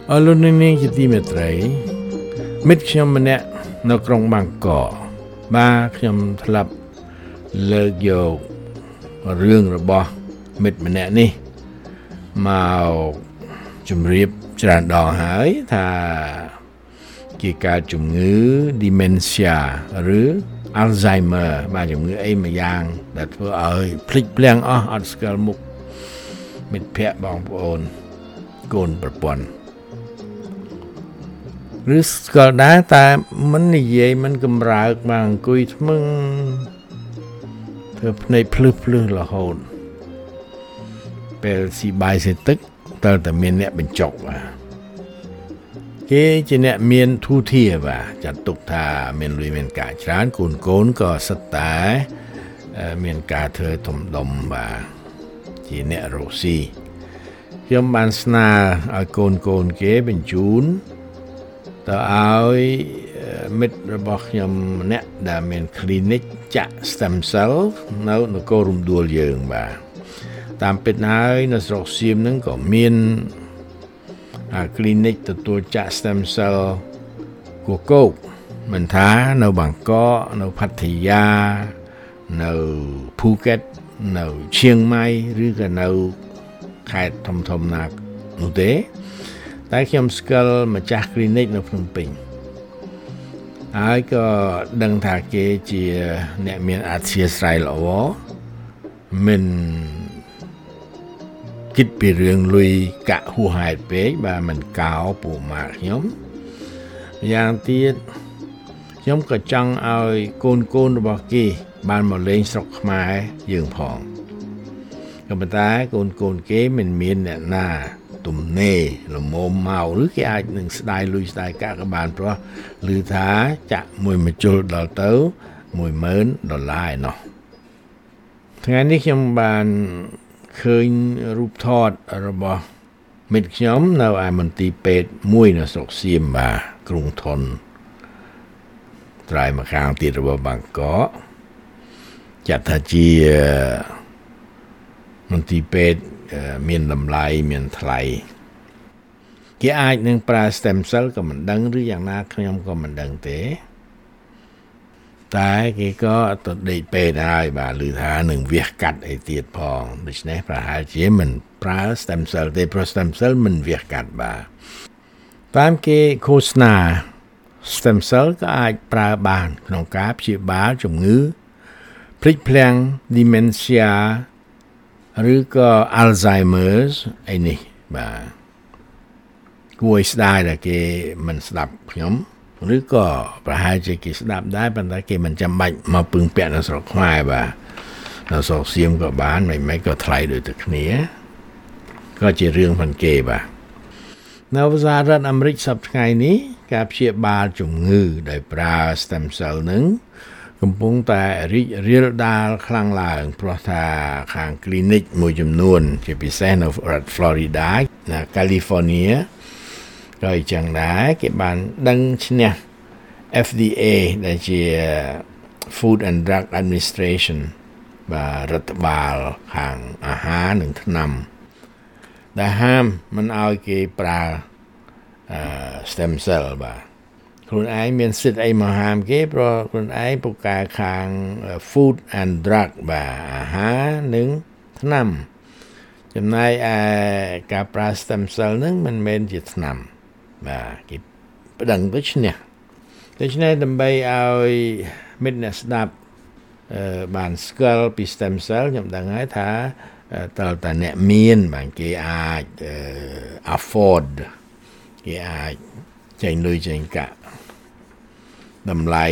អរលោកនាងជាទីមេត្រីមិត្តខ្ញុំម្នាក់នៅក្រុងបាងកកបាទខ្ញុំធ្លាប់លើកយករឿងរបស់មិត្តម្នាក់នេះមកជម្រាបច្រើនដងហើយថាជាការជំងឺ dementia ឬ Alzheimer បាទជំងឺអីមួយយ៉ាងដែលធ្វើឲ្យភ្លេចភ្លាំងអស់អត់ស្គាល់មុខមិត្តភ័ក្តិបងប្អូនកូនប្រពន្ធឬស្គាល់ដែរតែមិននិយាយមិនកម្រើកមកអង្គុយថ្មឹងធ្វើភ្នែកភ្លឹះភ្លឹះរហូតពេលស៊ីបាយសេទឹកតើតែមានអ្នកបញ្ចុកបាទគេជាអ្នកមានធូធាបាទចាត់ទុកថាមានលុយមានកាក់ច្រើនកូនកូនក៏សិតតែមានការធ្វើធំដុំបាទជាអ្នករស់ស៊ីខ្ញុំបានស្នើឲ្យកូនកូនគេបញ្ជូនទៅឲ្យមិត្តរបស់ខ្ញុំម្នាក់ដែលមាន clinic ចាក់ stem cell នៅនគររំដួលយើងបាទតាមពិតហើយនៅស្រុកសៀមហ្នឹងក៏មានអា clinic ទទួលចាក់ stem cell គួរគោកមិនថានៅបាងកកនៅផទ្ធាយានៅភូកេតនៅឈៀងម៉ៃឬក៏នៅខេត្តធំធំណានោះទេតែខ្ញុំស្គាល់ម្ចាស់ clinic នៅភ្នំពេញហើយក៏ដឹងថាគេជាអ្នកមានអធិស្ឋានល្អមិនគិតពីរឿងលុយកាក់ហួសហេតុពេកបាទមិនកោពូម៉ាក់ខ្ញុំយ៉ាងទៀតខ្ញុំក៏ចង់ឲ្យកូនកូនរបស់គេបានមកលេងស្រុកខ្មែរយើងផងក៏ប៉ុន្តែកូនកូនគេមិនមានអ្នកណាទំនេរលមមមកឬគេអាចនឹងស្ដាយលុយស្ដាយកាក់ក៏បានព្រោះឮថាចាក់មួយមជុលដល់ទៅ មួយម៉ឺន ដុល្លារឯណោះថ្ងៃនេះខ្ញុំបានឃើញរូបថតរបស់មិត្តខ្ញុំនៅឯមន្ទីរពេទ្យមួយនៅស្រុកសៀមបាទក្រុងធនត្រៃម្ខាងទៀតរបស់បាងកកចាត់ថាជាមន្ទីរពេទ្យមានតម្លៃមានថ្លៃគេអាចនឹងប្រើ stem cell ក៏មិនដឹងឬយ៉ាងណាខ្ញុំក៏មិនដឹងទេតែគេក៏ទៅដេកពេទ្យហើយបាទឮថានឹងវះកាត់អីទៀតផងដូច្នេះប្រហែលជាមិនប្រើ stem cell ទេព្រោះ stem cell មិនវះកាត់បាទតាមគេឃោសនា stem cell ក៏អាចប្រើបានក្នុងការព្យាបាលជំងឺភ្លេចភ្លាំង dementia ឬក៏ Alzheimer's អីនេះបាទគួរឲ្យស្ដាយតែគេមិនស្ដាប់ខ្ញុំឬក៏ប្រហែលជាគេស្ដាប់ដែរប៉ុន្តែគេមិនចាំបាច់មកពឹងពាក់នៅស្រុកខ្មែរបាទនៅស្រុកសៀមក៏បានមិនមិនក៏ថ្លៃដូចតែគ្នាក៏ជារឿងផងគេបាទនៅសហរដ្ឋអាមេរិកសប្តាហ៍ថ្ងៃនេះការព្យាបាលជំងឺដោយប្រើ stem cell នឹងកំពុងតែរីករាលដាលខ្លាំងឡើងព្រោះថាខាង clinic មួយចំនួនជាពិសេសនៅរដ្ឋ Florida នៅ California ក៏អញ្ចឹងដែរគេបានដឹងឈ្នះ F D A ដែលជា Food and Drug Administration បាទរដ្ឋបាលខាងអាហារនិងថ្នាំដែលហាមមិនឲ្យគេប្រើអឺ stem cell បាទខ្លួនឯងមានសិទ្ធិអីមកហាមគេព្រោះខ្លួនឯងពូកែខាង Food and Drug បាទអាហារនិងថ្នាំចំណែកឯការប្រើ stem cell ហ្នឹងមិនមែនជាថ្នាំបាទគេប្តឹងទៅឈ្នះដូច្នេះដើម្បីឲ្យមិត្តអ្នកស្ដាប់អឺបានស្គាល់ពី stem cell ខ្ញុំដឹងហើយថាតើតើអ្នកមានបាទគេអាច afford គេអាចចេញលុយចេញកាក់តម្លៃ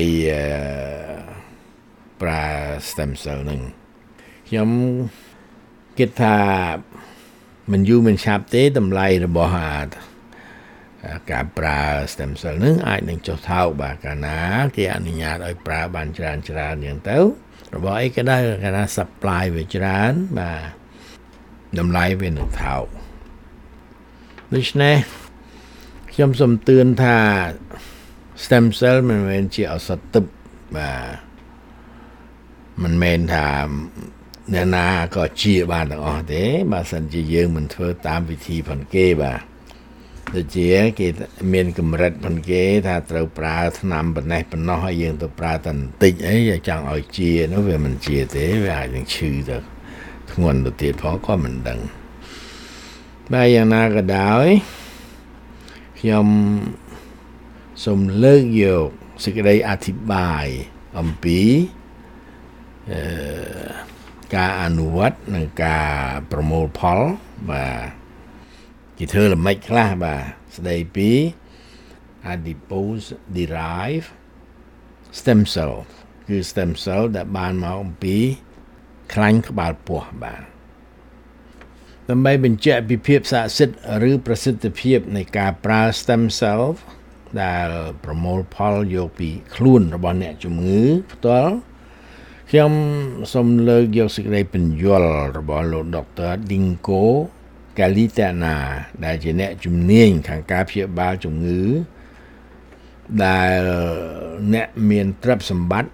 ប្រើ stem cell ហ្នឹងខ្ញុំគិតថាមិនយូរមិនឆាប់ទេតម្លៃរបស់ការប្រើ stem cell ហ្នឹងអាចនឹងចុះថោកបាទកាលណាគេអនុញ្ញាតឲ្យប្រើបានច្រើនច្រើនយ៉ាងទៅរបស់អីក៏ដោយកាលណា supply វាច្រើនបាទតម្លៃវានឹងថោកដូច្នេះខ្ញុំសូមទឿនថា stem cell មិនមែនជាឱសថទិព្វបាទមិនមែនថាអ្នកណាក៏ជាបានទាំងអស់ទេបើសិនជាយើងមិនធ្វើតាមវិធីផងគេបាទដូចជាគេមានកម្រិតប៉ុនគេថាត្រូវប្រើថ្នាំប៉ុណ្ណេះប៉ុណ្ណោះហើយយើងទៅប្រើតែបន្តិចអីចង់ឲ្យជានោះវាមិនជាទេវាអាចនឹងឈឺទៅធ្ងន់ទៅទៀតផងក៏មិនដឹងបាទយ៉ាងណាក៏ដោយខ្ញុំសូមលើកយកសេចក្តីអធិប្បាយអំពីអឺការអនុវត្តនិងការប្រមូលផលបាទគេធ្វើល្មិចខ្លះបាទស្ដីពី adipose derived stem cell គឺ stem cell ដែលបានមកអំពីខ្លាញ់ក្បាលពោះបាទដើម្បីបញ្ជាក់ពីភាពស័ក្តិសិទ្ធិឬប្រសិទ្ធភាពនៃការប្រើ stem cell ដែលប្រមូលផលយកពីខ្លួនរបស់អ្នកជំងឺផ្ទាល់ខ្ញុំសូមលើកយកសេចក្តីពន្យល់របស់លោកដុកទ័រ Dinko Kalitana ដែលជាអ្នកជំនាញខាងការព្យាបាលជំងឺដែលអ្នកមានទ្រព្យសម្បត្តិ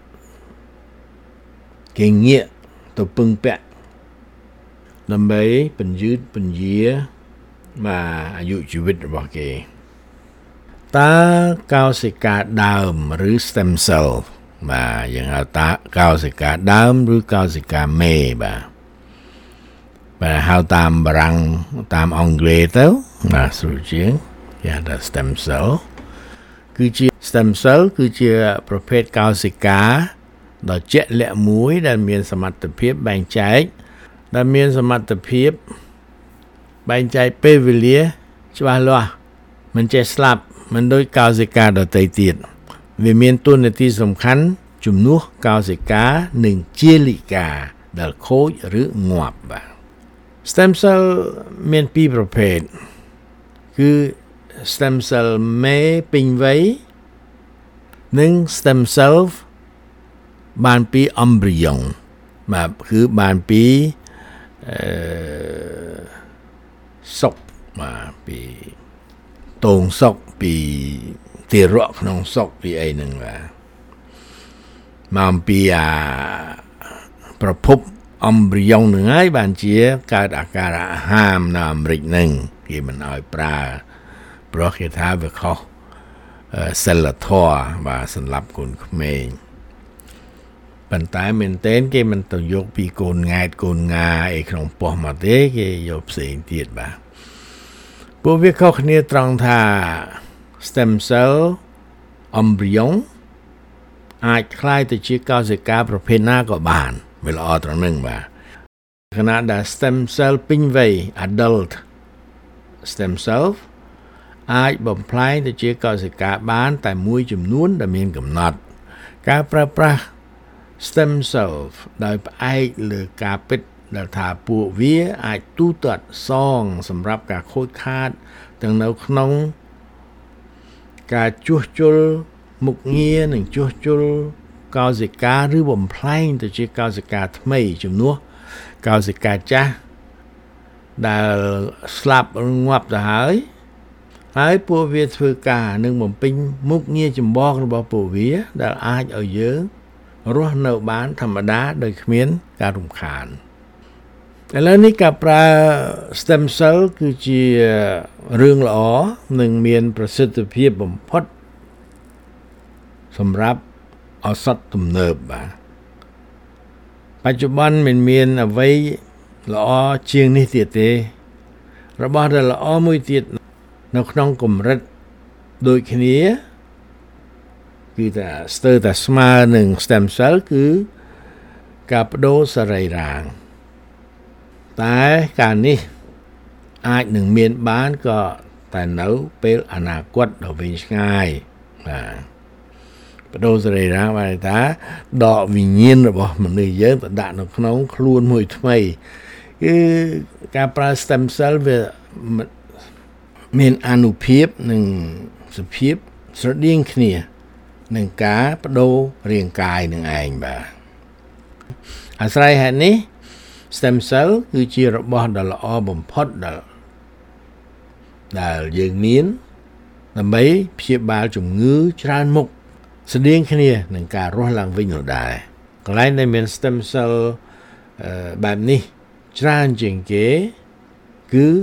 គេងាកទៅពឹងពាក់ដើម្បីពន្យឺតពន្យាមកអាយុជីវិតរបស់គេតើកោសិកាដើមឬ stem cell បាទយ៉ាងហៅថាកោសិកាដើមឬកោសិកាមេបាទបាទហៅតាមបារាំងតាមអង់គ្លេសទៅបាទស្រួលជាងគេហៅថា stem cell គឺជា stem cell គឺជាប្រភេទកោសិកាដ៏ជាក់លាក់មួយដែលមានសមត្ថភាពបែងចែកដែលមានសមត្ថភាពបែងចែកពេលវេលាច្បាស់លាស់មិនចេះស្លាប់មិនដូចកោសិកាដទៃទៀតវាមានតួនាទីសំខាន់ជំនួសកោសិកានិងជាលិកាដែលខូចឬងាប់បាទ stem cell មានពីរប្រភេទគឺ stem cell មេពេញវ័យនិង stem cell បានពី embryo បាទគឺបានពីអឺសុកបាទពីតងសុកពីទារកក្នុងសុកពីអីហ្នឹងបាទមកអំពីអាប្រភព embryo ហ្នឹងហើយបានជាកើតអាការៈហាមនៅអាមេរិកហ្នឹងគេមិនឲ្យប្រើព្រោះគេថាវាខុសសិលធម៌បាទសម្រាប់កូនក្មេងប៉ុន្តែមែនតើគេមិនទៅយកពីកូនង៉ែតកូនងាអីក្នុងពោះមកទេគេយកផ្សេងទៀតបាទពួកវាខុសគ្នាត្រង់ថា stem cell embryo អាចคล้ายទៅជាកោសិកាប្រភេទណាក៏បានវាល្អត្រង់ហ្នឹងបាទខណៈដែល stem cell ពេញវ័យ adult stem cell អាចបំផ្លាញទៅជាកោសិកាបានតែមួយចំនួនដែលមានកំណត់ការប្រើប្រាស់ stem cell ដោយផ្អែកលើការពិតដែលថាពួកវាអាចទូទាត់សងសម្រាប់ការខូចខាតទាំងនៅក្នុងការជួសជុលមុខងារនិងជួសជុលកោសិកាឬបំផ្លែងទៅជាកោសិកាថ្មីជំនួសកោសិកាចាស់ដែលស្លាប់ឬងាប់ទៅហើយហើយពួកវាធ្វើការនឹងបំពេញមុខងារចម្បងរបស់ពួកវាដែលអាចឲ្យយើងរស់នៅបានធម្មតាដោយគ្មានការរំខានឥឡូវនេះការប្រើ stem cell គឺជារឿងល្អនិងមានប្រសិទ្ធភាពបំផុតសម្រាប់ឱសថទំនើបបាទបច្ចុប្បន្នមិនមានអ្វីល្អជាងនេះទៀតទេរបស់ដែលល្អមួយទៀតនៅក្នុងកម្រិតដូចគ្នាគឺថាស្ទើរតែស្មើនឹង stem cell គឺការបដូរសរីរាង្គតែការនេះអាចនឹងមានបានក៏តែនៅពេលអនាគតដ៏វែងឆ្ងាយបាទបដូរសរីរាង្គបានថាដកវិញ្ញាណរបស់មនុស្សយើងទៅដាក់នៅក្នុងខ្លួនមួយថ្មីគឺការប្រើ stem cell វាមានអានុភាពនិងសភាពស្រដៀងគ្នានឹងការបដូររាងកាយនឹងឯងបាទអាស្រ័យហេតុនេះ stem cell គឺជារបស់ដ៏ល្អបំផុតដែលដែលយើងមានដើម្បីព្យាបាលជំងឺច្រើនមុខស្តៀងគ្នានឹងការរស់ឡើងវិញនោះដែរកន្លែងដែលមាន stem cell បែបនេះច្រើនជាងគេគឺ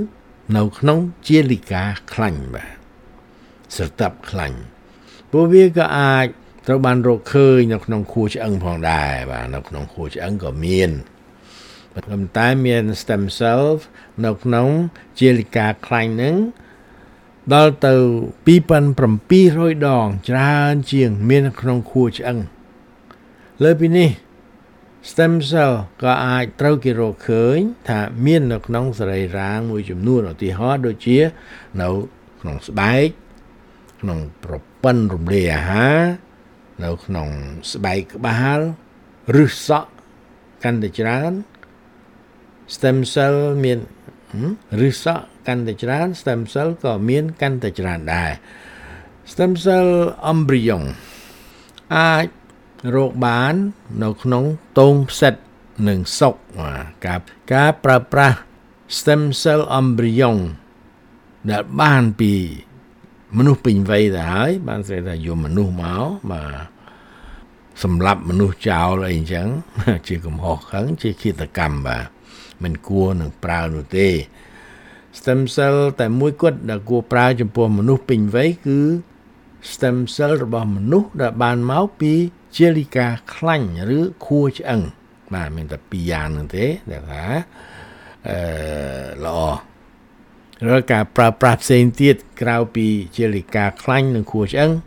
នៅក្នុងជាលិកាខ្លាញ់បាទស្រទាប់ខ្លាញ់ពួកវាក៏អាចត្រូវបានរកឃើញនៅក្នុងខួរឆ្អឹងផងដែរបាទនៅក្នុងខួរឆ្អឹងក៏មានប៉ុន្តែមាន stem cell នៅក្នុងជាលិកាខ្លាញ់ហ្នឹងដល់ទៅtwo thousand seven hundredដងច្រើនជាងមាននៅក្នុងខួរឆ្អឹងលើពីនេះ stem cell ក៏អាចត្រូវគេរកឃើញថាមាននៅក្នុងសរីរាង្គមួយចំនួនឧទាហរណ៍ដូចជានៅក្នុងស្បែកក្នុងប្រព័ន្ធរំលាយអាហារនៅក្នុងស្បែកក្បាលឬសក់កាន់តែច្រើន stem cell មានឬសក់កាន់តែច្រើន stem cell ក៏មានកាន់តែច្រើនដែរ stem cell embryon អាចរកបាននៅក្នុងទងផ្សិតនិងសុកការការប្រើប្រាស់ stem cell embryon ដែលបានពីមនុស្សពេញវ័យទៅហើយបានស្គាល់ថាយកមនុស្សមកបាទសម្រាប់មនុស្សចោលអីអញ្ចឹងជាកំហុសខឹងជាឃាតកម្មបាទមិនគួរនឹងប្រើនោះទេ stem cell តែមួយគត់ដែលគួរប្រើចំពោះមនុស្សពេញវ័យគឺ stem cell របស់មនុស្សដែលបានមកពីជាលិកាខ្លាញ់ឬខួរឆ្អឹងបាទមានតែពីរយ៉ាងហ្នឹងទេដែលថាអឺល្អឬការប្រើប្រាស់ផ្សេងទៀតក្រៅពីជាលិកាខ្លាញ់និងខួរឆ្អឹង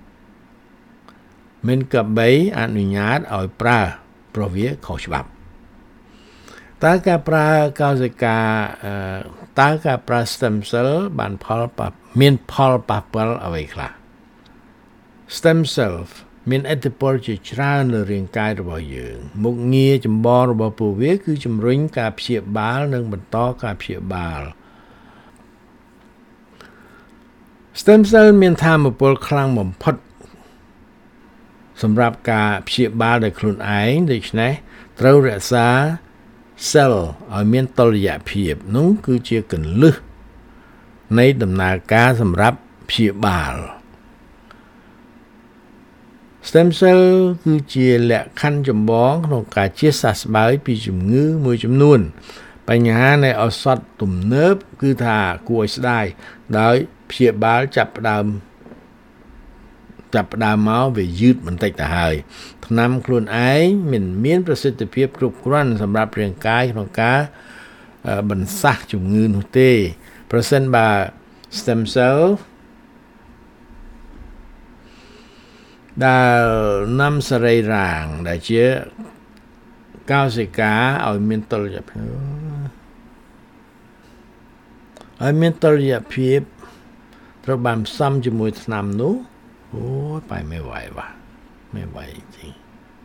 មិនក៏បីអនុញ្ញាតឲ្យប្រើព្រោះវាខុសច្បាប់តើការប្រើកោសិកាតើការប្រើ stem cell បានផលមានផលប៉ះពាល់អ្វីខ្លះ stem cell មានឥទ្ធិពលជាច្រើនលើរាងកាយរបស់យើងមុខងារចម្បងរបស់ពួកវាគឺជំរុញការព្យាបាលនិងបន្តការព្យាបាល stem cell មានថាមពលខ្លាំងបំផុតសម្រាប់ការព្យាបាលដោយខ្លួនឯងដូច្នេះត្រូវរក្សា cell ឲ្យមានតុល្យភាពនោះគឺជាគន្លឹះនៃដំណើរការសម្រាប់ព្យាបាល stem cell គឺជាលក្ខខណ្ឌចម្បងក្នុងការជាសះស្បើយពីជំងឺមួយចំនួនបញ្ហានៃឱសថទំនើបគឺថាគួរឲ្យស្ដាយដោយព្យាបាលចាប់ផ្ដើមចាប់ផ្ដើមមកវាយឺតបន្តិចទៅហើយថ្នាំខ្លួនឯងមិនមានប្រសិទ្ធភាពគ្រប់គ្រាន់សម្រាប់រាងកាយក្នុងការបន្សះជំងឺនោះទេប្រសិនបើ stem cell ដែលនាំសរីរាង្គដែលជាកោសិកាឲ្យមានតុល្យភាពឲ្យមានតុល្យភាពត្រូវបានផ្សំជាមួយថ្នាំនោះអូយបែរមិនไหวបាទមិនไหวจริง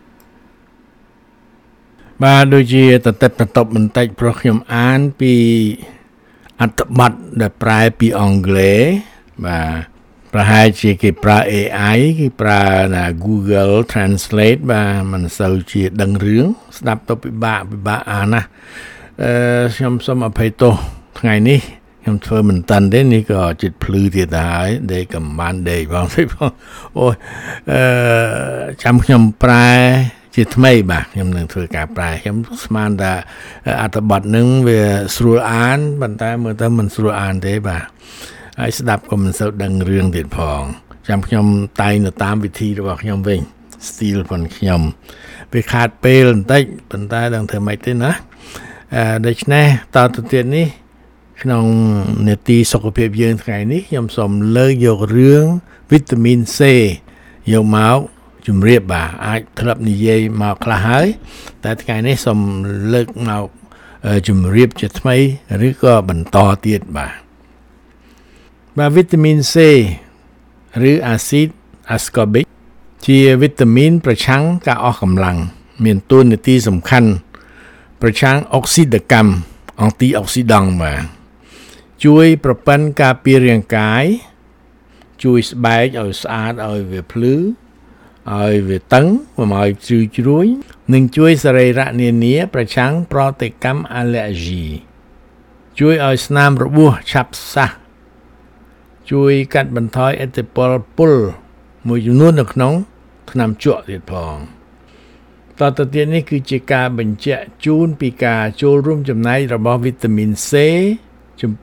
បាទដូចជាតតិបតតបបន្តិចព្រោះខ្ញុំអានពីអត្ថបទដែលប្រែពីអង់គ្លេសបាទប្រហែលជាគេប្រើ เอ ไอ គេប្រើណា Google Translate បាទមិនសូវជាដឹងរឿងស្ដាប់ទៅពិបាកពិបាកអានណាអឺខ្ញុំសូមអភ័យទោសថ្ងៃនេះខ្ញុំធ្វើមិនតាន់ទេនេះក៏ចិត្តភ្លឺទៀតហើយដេកកំបានដេកបងទេបងអូយអឺចាំខ្ញុំប្រែជាថ្មីបាទខ្ញុំនឹងធ្វើការប្រែខ្ញុំស្មានថាអត្ថបទនឹងវាស្រួលអានប៉ុន្តែមើលទៅមិនស្រួលអានទេបាទហើយស្ដាប់ក៏មិនសូវដឹងរឿងទៀតផងចាំខ្ញុំតែងទៅតាមវិធីរបស់ខ្ញុំវិញ style របស់ខ្ញុំវាខាតពេលបន្តិចប៉ុន្តែដឹងធ្វើម៉េចទេណាអឺដូច្នេះតទៅទៀតនេះក្នុងនេតិសុខភាពយើងថ្ងៃនេះខ្ញុំសូមលើកយករឿងវីតាមីន C យកមកជម្រាបបាទអាចធ្លាប់និយាយមកខ្លះហើយតែថ្ងៃនេះសូមលើកមកជម្រាបជាថ្មីឬក៏បន្តទៀតបាទបាទវីតាមីន C ឬអាស៊ីតអាស្កូប៊ិកជាវីតាមីនប្រឆាំងការអស់កម្លាំងមានតួនាទីសំខាន់ប្រឆាំងអុកស៊ីតកម្មអង់ទីអុកស៊ីដង់បាទជួយប្រព័ន្ធការពាររាងកាយជួយស្បែកឲ្យស្អាតឲ្យវាភ្លឺឲ្យវាតឹងកុំឲ្យជ្រៅជ្រួញនិងជួយសរីរៈនានាប្រឆាំងប្រតិកម្មអាឡែហ្ស៊ីជួយឲ្យស្នាមរបួសឆាប់សះជួយកាត់បន្ថយឥទ្ធិពលពុលមួយចំនួននៅក្នុងថ្នាំជក់ទៀតផងតទៅទៀតនេះគឺជាការបញ្ជាក់ជូនពីការចូលរួមចំណែករបស់វីតាមីន C ចំពោះ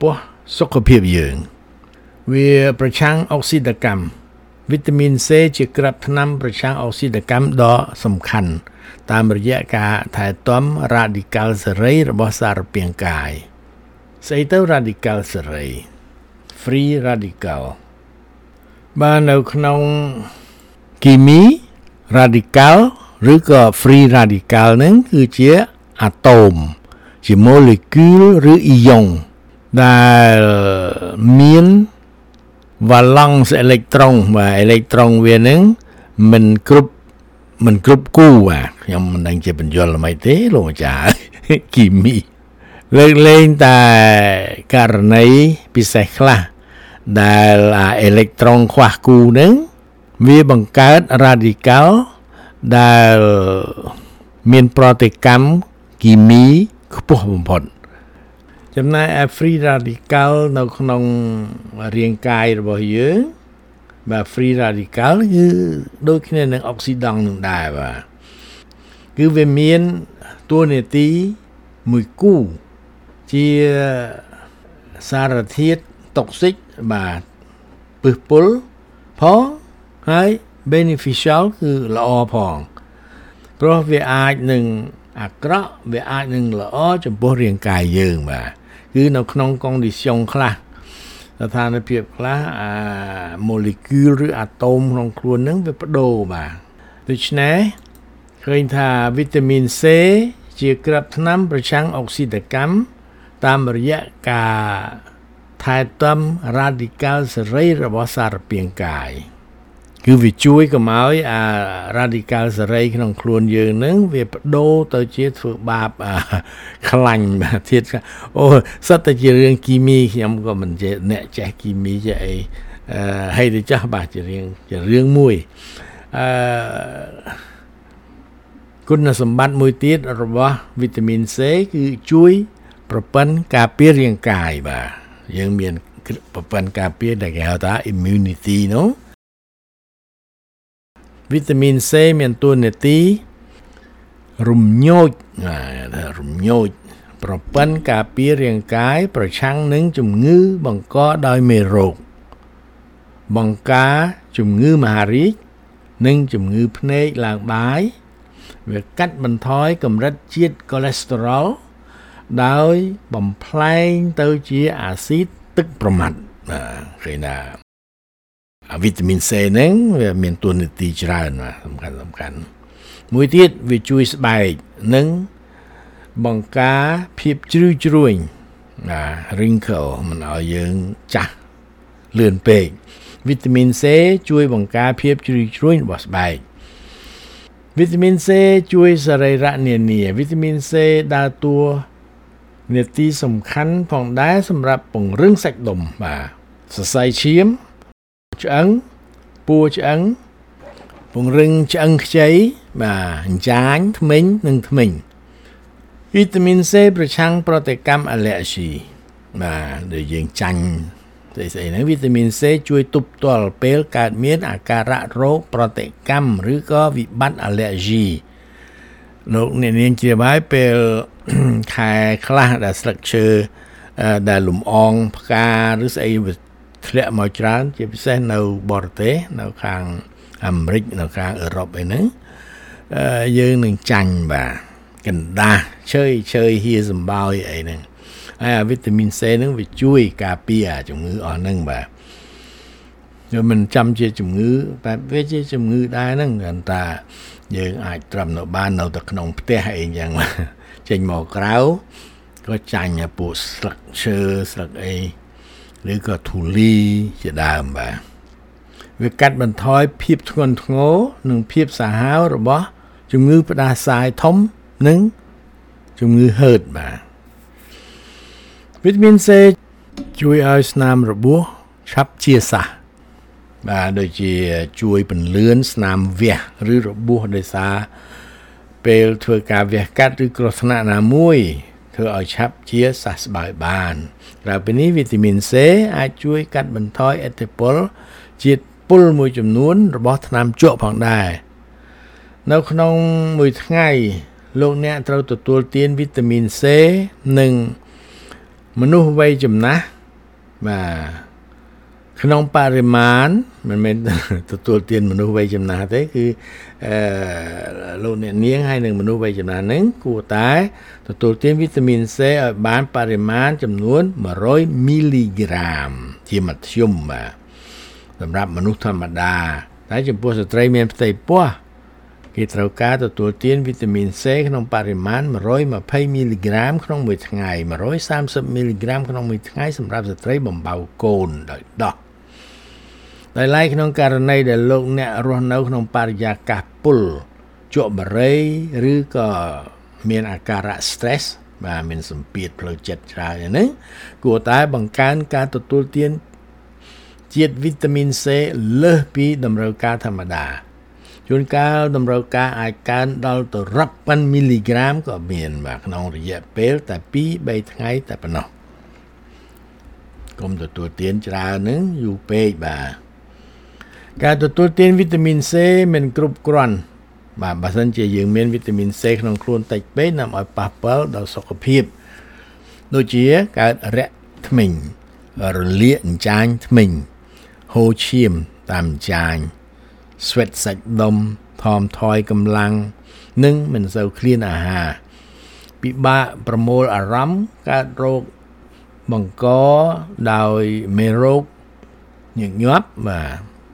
សុខភាពយើងវាប្រឆាំងអុកស៊ីតកម្មវីតាមីន C ជាក្របថ្នាំប្រឆាំងអុកស៊ីតកម្មដ៏សំខាន់តាមរយៈការថែទាំរ៉ាឌីកាល់សេរីរបស់សារពាង្គកាយស្អីទៅរ៉ាឌីកាល់សេរី free radical បាននៅក្នុងគីមី radical ឬក៏ free radical ហ្នឹងគឺជាអាតូមជា molecule ឬ ion ដែលមាន valence electron បាទ electron វាហ្នឹងមិនគ្រប់មិនគ្រប់គូបាទខ្ញុំមិនដឹងជាបញ្យល់មិនទេលោកម្ចាស់គីមីលើកលែងតែករណីពិសេសខ្លះដែលអា electron ខ្វះគូហ្នឹងវាបង្កើត radical ដែលមានប្រតិកម្មគីមីខ្ពស់បំផុតចំណែក free radical នៅក្នុងរាងកាយរបស់យើងបាទ free radical គឺដូចគ្នានឹងអុកស៊ីដង់នឹងដែរបាទគឺវាមានតួនាទីមួយគូជាសារធាតុតុកស៊ីកបាទពឹសពុលផងហើយ beneficial គឺល្អផងព្រោះវាអាចនឹងអាក្រក់វាអាចនឹងល្អចំពោះរាងកាយយើងបាទគឺនៅក្នុង condition ខ្លះស្ថានភាពខ្លះអា molecule ឬ atom ក្នុងខ្លួនហ្នឹងវាបដូរបាទដូច្នេះឃើញថាវីតាមីន C ជាក្របថ្នាំប្រឆាំងអុកស៊ីតកម្មតាមរយៈការថែទាំ radical សេរីរបស់សារពាង្គកាយគឺវាជួយកុំឲ្យអា radical សេរីក្នុងខ្លួនយើងហ្នឹងវាបដូរទៅជាធ្វើបាបខ្លាញ់ធាតុអូសិតតែជារឿងគីមីខ្ញុំក៏មិនចេះអ្នកចេះគីមីចេះអីអឺហើយទៅចាស់បាទជារឿងជារឿងមួយអឺគុណសម្បត្តិមួយទៀតរបស់វីតាមីន C គឺជួយប្រព័ន្ធការពាររាងកាយបាទយើងមានប្រព័ន្ធការពារដែលគេហៅថា immunity នោះវីតាមីន C មានតួនាទីរំញោចរំញោចប្រព័ន្ធការពាររាងកាយប្រឆាំងនឹងជំងឺបង្កដោយមេរោគបង្ការជំងឺមហារីកនិងជំងឺភ្នែកឡើងបាយវាកាត់បន្ថយកម្រិតជាតិកូលេស្តេរ៉ុលដោយបំផ្លែងទៅជាអាស៊ីតទឹកប្រមាត់បាទឃើញណាវីតាមីន C ហ្នឹងវាមានតួនាទីច្រើនបាទសំខាន់សំខាន់មួយទៀតវាជួយស្បែកនិងបង្ការភាពជ្រីវជ្រួញណា wrinkle មិនឲ្យយើងចាស់លឿនពេកវីតាមីន C ជួយបង្ការភាពជ្រីវជ្រួញរបស់ស្បែកវីតាមីន C ជួយសរីរៈនានាវីតាមីន C ដើរតួនាទីសំខាន់ផងដែរសម្រាប់ពង្រឹងសាច់ដុំបាទសរសៃឈាមឆ្អឹងពួរឆ្អឹងពង្រឹងឆ្អឹងខ្ចីបាទអញ្ចាញធ្មេញនិងធ្មេញវីតាមីន C ប្រឆាំងប្រតិកម្ម allergy បាទដែលយើងចាញ់ស្អីស្អីហ្នឹងវីតាមីន C ជួយទប់ទល់ពេលកើតមានអាការៈរោគប្រតិកម្មឬក៏វិបត្តិ allergy លោកអ្នកនាងជាបាយពេលខែខ្លះដែលស្លឹកឈើដែលលំអងផ្កាឬស្អីធ្លាក់មកច្រើនជាពិសេសនៅបរទេសនៅខាងអាមេរិកនៅខាងអឺរ៉ុបអីហ្នឹងយើងនឹងចាញ់បាទកណ្ដាស់ឈើឈើហៀសម្បោយអីហ្នឹងហើយវីតាមីន C ហ្នឹងវាជួយការពារជំងឺអស់ហ្នឹងបាទយើងមិនចាំជាជំងឺបែបវាជាជំងឺដែរហ្នឹងគ្រាន់តែយើងអាចត្រឹមនៅបាននៅតែក្នុងផ្ទះអីយ៉ាងចេញមកក្រៅក៏ចាញ់ពួកស្លឹកឈើស្លឹកអីឬក៏ធូលីជាដើមបាទវាកាត់បន្ថយភាពធ្ងន់ធ្ងរនិងភាពសាហាវរបស់ជំងឺផ្ដាសាយធំនិងជំងឺហឺតបាទវីតាមីន C ជួយឲ្យស្នាមរបួសឆាប់ជាសះបាទដូចជាជួយពន្លឿនស្នាមវះឬរបួសដោយសារពេលធ្វើការវះកាត់ឬគ្រោះថ្នាក់ណាមួយធ្វើឲ្យឆាប់ជាសះស្បើយបានក្រៅពីនេះវីតាមីន C អាចជួយកាត់បន្ថយឥទ្ធិពលជាតិពុលមួយចំនួនរបស់ថ្នាំជក់ផងដែរនៅក្នុងមួយថ្ងៃលោកអ្នកត្រូវទទួលទានវីតាមីន C និងមនុស្សវ័យចំណាស់បាទក្នុងបរិមាណមិនមែនទទួលទានមនុស្សវ័យចំណាស់ទេគឺអឺលោកអ្នកនាងហើយនឹងមនុស្សវ័យចំណាស់ហ្នឹងគួរតែទទួលទានវីតាមីន C ឲ្យបានបរិមាណចំនួន100មីលីក្រាមជាមធ្យមបាទសម្រាប់មនុស្សធម្មតាតែចំពោះស្ត្រីមានផ្ទៃពោះគេត្រូវការទទួលទានវីតាមីន C ក្នុងបរិមាណ120មីលីក្រាមក្នុងមួយថ្ងៃ130មីលីក្រាមក្នុងមួយថ្ងៃសម្រាប់ស្ត្រីបំបៅកូនដោយដោះដោយឡែកក្នុងករណីដែលលោកអ្នករស់នៅក្នុងបរិយាកាសពុលជក់បារីឬក៏មានអាការៈ stress បាទមានសម្ពាធផ្លូវចិត្តច្រើនហ្នឹងគួរតែបង្កើនការទទួលទានជាតិវីតាមីន C លើសពីតម្រូវការធម្មតាជួនកាលតម្រូវការអាចកើនដល់ទៅរាប់ពាន់មីលីក្រាមក៏មានបាទក្នុងរយៈពេលតែពីរបីថ្ងៃតែប៉ុណ្ណោះកុំទទួលទានច្រើនហ្នឹងយូរពេកបាទការទទួលទានវីតាមីន C មិនគ្រប់គ្រាន់បាទបើមិនជាយើងមានវីតាមីន C ក្នុងខ្លួនតិចពេកនាំឲ្យប៉ះពាល់ដល់សុខភាពដូចជាកើតរាក់ធ្មេញរលាកអញ្ចាញធ្មេញហូរឈាមតាមអញ្ចាញស្វិតសាច់ដុំថមថយកម្លាំងនិងមិនសូវឃ្លានអាហារពិបាកប្រមូលអារម្មណ៍កើតរោគបង្កដោយមេរោគញឹកញាប់បាទ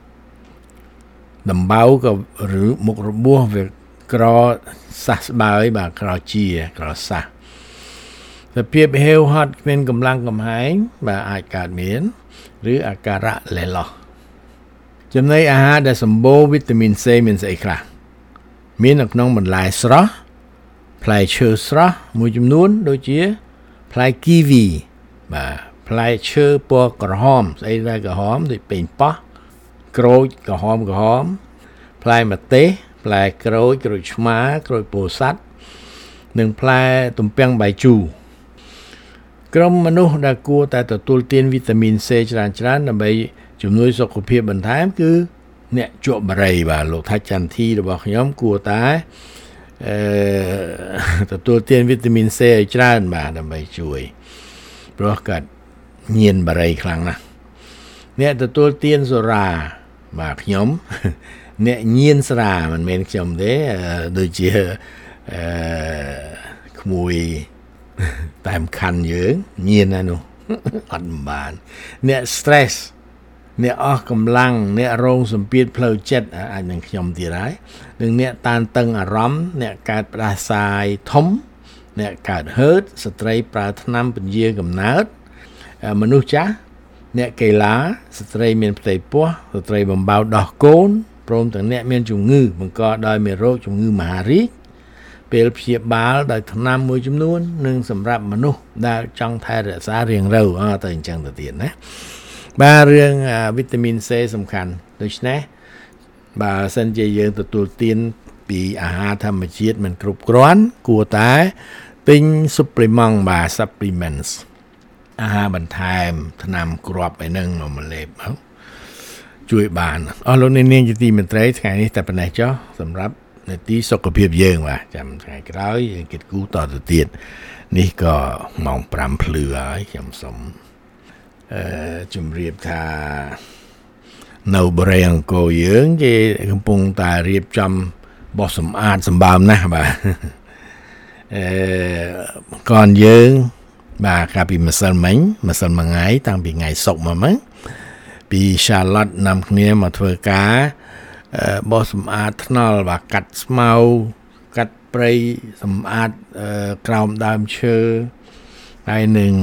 ដំបៅក៏ឬមុខរបួសវាក្រសះស្បើយបាទក្រជាក្រសះសភាពហេវហត់គ្មានកម្លាំងកំហែងបាទអាចកើតមានឬអាការៈលេឡោះចំណីអាហារដែលសម្បូរវីតាមីន C មានស្អីខ្លះមាននៅក្នុងបន្លែស្រស់ផ្លែឈើស្រស់មួយចំនួនដូចជាផ្លែគីវីបាទផ្លែឈើពណ៌ក្រហមស្អីដែលក្រហមដូចប៉េងប៉ោះក្រូចក្រហមក្រហមផ្លែម្ទេសផ្លែក្រូចក្រូចឆ្មាក្រូចពោធិ៍សាត់និងផ្លែទំពាំងបាយជូរក្រុមមនុស្សដែលគួរតែទទួលទានវីតាមីន C ច្រើនច្រើនដើម្បីជំនួយសុខភាពបន្ថែមគឺអ្នកជក់បារីបាទលោកថាច់ចន្ទធីរបស់ខ្ញុំគួរតែអឺទទួលទានវីតាមីន C ឲ្យច្រើនបាទដើម្បីជួយព្រោះគាត់ញៀនបារីខ្លាំងណាស់អ្នកទទួលទានសូរ៉ាបាទខ្ញុំអ្នកញៀនស្រាមិនមែនខ្ញុំទេដូចជាអឺក្មួយតាមខាន់យើងញៀនណានោះអត់បានអ្នក stress អ្នកអស់កម្លាំងអ្នករងសម្ពាធផ្លូវចិត្តអាចនឹងខ្ញុំទៀតហើយនិងអ្នកតានតឹងអារម្មណ៍អ្នកកើតផ្ដាសាយធំអ្នកកើតហឺតស្ត្រីប្រើថ្នាំពន្យាកំណើតមនុស្សចាស់អ្នកកីឡាស្ត្រីមានផ្ទៃពោះស្ត្រីបំបៅដោះកូនព្រមទាំងអ្នកមានជំងឺបង្កដោយមេរោគជំងឺមហារីកពេលព្យាបាលដោយថ្នាំមួយចំនួននិងសម្រាប់មនុស្សដែលចង់ថែរក្សារាងរៅអត់ទៅអញ្ចឹងទៅទៀតណាបាទរឿងវីតាមីន C សំខាន់ដូច្នេះបើសិនជាយើងទទួលទានពីអាហារធម្មជាតិមិនគ្រប់គ្រាន់គួរតែទិញ supplement បាទ supplements អាហារបន្ថែមថ្នាំគ្រាប់ឯហ្នឹងមកម្លេបជួយបានអស់លោកអ្នកនាងជាទីមេត្រីថ្ងៃនេះតែប៉ុណ្ណេះចុះសម្រាប់នាទីសុខភាពយើងបាទចាំថ្ងៃក្រោយយើងគិតគូរតទៅទៀតនេះក៏ម៉ោងប្រាំភ្លឺហើយខ្ញុំសូមអឺជំរាបថានៅបរិយាអង្គរយើងគេកំពុងតែរៀបចំបោះសម្អាតសម្បើមណាស់បាទអឺកនយើងបាទកាលពីម្សិលមិញម្សិលមួយថ្ងៃតាំងពីថ្ងៃសុក្រមកហ្នឹងពី Charlotte នាំគ្នាមកធ្វើការបោះសម្អាតថ្នល់បាទកាត់ស្មៅកាត់ព្រៃសម្អាតក្រោមដើមឈើហើយនឹង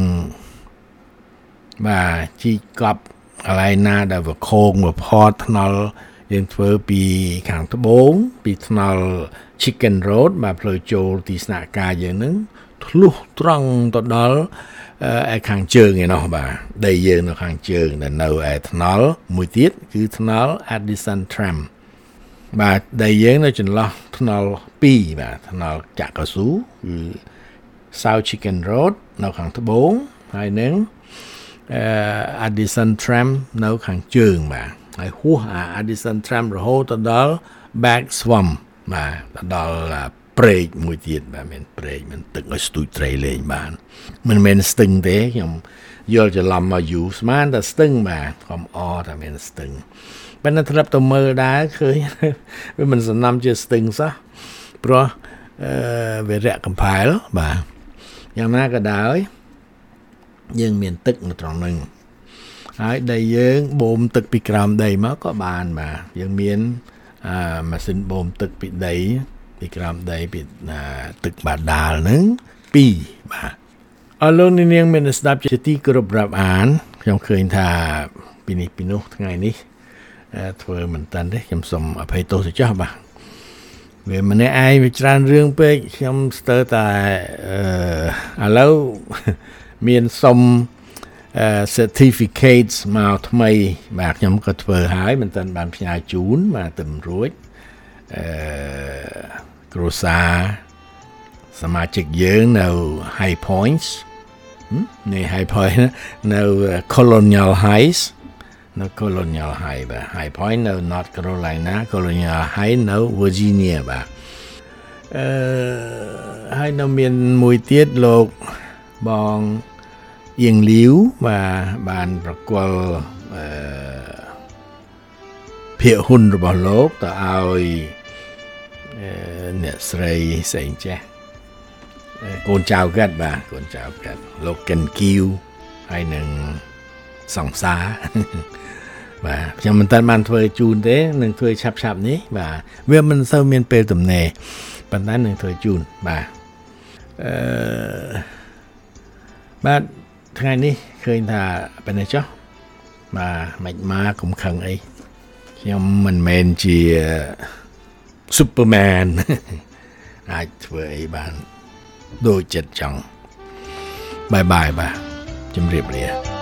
បាទជីកកប់កន្លែងណាដែលវាខូងវាផតថ្នល់យើងធ្វើពីខាងត្បូងពីថ្នល់ Chicken Road បាទផ្លូវចូលទីស្នាក់ការយើងហ្នឹងធ្លុះត្រង់ទៅដល់ឯខាងជើងឯណោះបាទដីយើងនៅខាងជើងដែលនៅឯថ្នល់មួយទៀតគឺថ្នល់ Addison Tram បាទដីយើងនៅចន្លោះថ្នល់ពីរបាទថ្នល់ចាក់កស៊ូគឺ South Chicken Road នៅខាងត្បូងហើយនឹងអឺ Addison Tram នៅខាងជើងបាទហើយហួសអា Addison Tram រហូតទៅដល់ Back Swamp បាទទៅដល់ព្រែកមួយទៀតបាទមានព្រែកមានទឹកឲ្យស្ទូចត្រីលេងបានមិនមែនស្ទឹងទេខ្ញុំយល់ច្រឡំមកយូរស្មានតែស្ទឹងបាទខំអតែមានស្ទឹងប៉ុន្តែធ្លាប់ទៅមើលដែរឃើញវាមិនសំណំជាស្ទឹងសោះព្រោះអឺវារាក់កំផែលបាទយ៉ាងណាក៏ដោយយើងមានទឹកនៅត្រង់ហ្នឹងហើយដីយើងបូមទឹកពីក្រោមដីមកក៏បានបាទយើងមានអឺម៉ាស៊ីនបូមទឹកពីដីពីក្រោមដីពីទឹកបាដាលហ្នឹងពីរបាទអរលោកនាងមានស្ដាប់ជាទីគោរពរាប់អានខ្ញុំឃើញថាពីនេះពីនោះថ្ងៃនេះធ្វើមិនតាន់ទេខ្ញុំសូមអភ័យទោសចោះបាទវាម្នាក់ឯងវាច្រើនរឿងពេកខ្ញុំស្ទើរតែអឺឥឡូវមានសុំ certificates មកថ្មីបាទខ្ញុំក៏ធ្វើហើយមិនតាន់បានផ្ញើជូនបាទតែមិនរួចអឺគ្រូសាសមាជិកយើងនៅ High Points នៅ High Point នៅ Colonial Heights នៅ Colonial High បាទ High Point នៅ North Carolina Colonial High នៅ Virginia បាទអឺហើយនៅមានមួយទៀតលោកបងអៀងលាវបាទបានប្រគល់អឺភាគហ៊ុនរបស់លោកទៅឲ្យអ្នកស្រីស្អីចេះកូនចៅកាត់បាទកូនចៅកាត់លោកកិនគីវហើយនឹងសង្សារបាទខ្ញុំមិនតាន់បានធ្វើជូនទេនឹងធ្វើឆាប់ឆាប់នេះបាទវាមិនសូវមានពេលទំនេរប៉ុន្តែនឹងធ្វើជូនបាទអឺបាទថ្ងៃនេះឃើញថាបែរនេះចុះបាទមិនមកកុំខឹងអីខ្ញុំមិនមែនជា Superman អាចធ្វើអីបានដូចចិត្តចង់បាយបាយបាទជម្រាបលា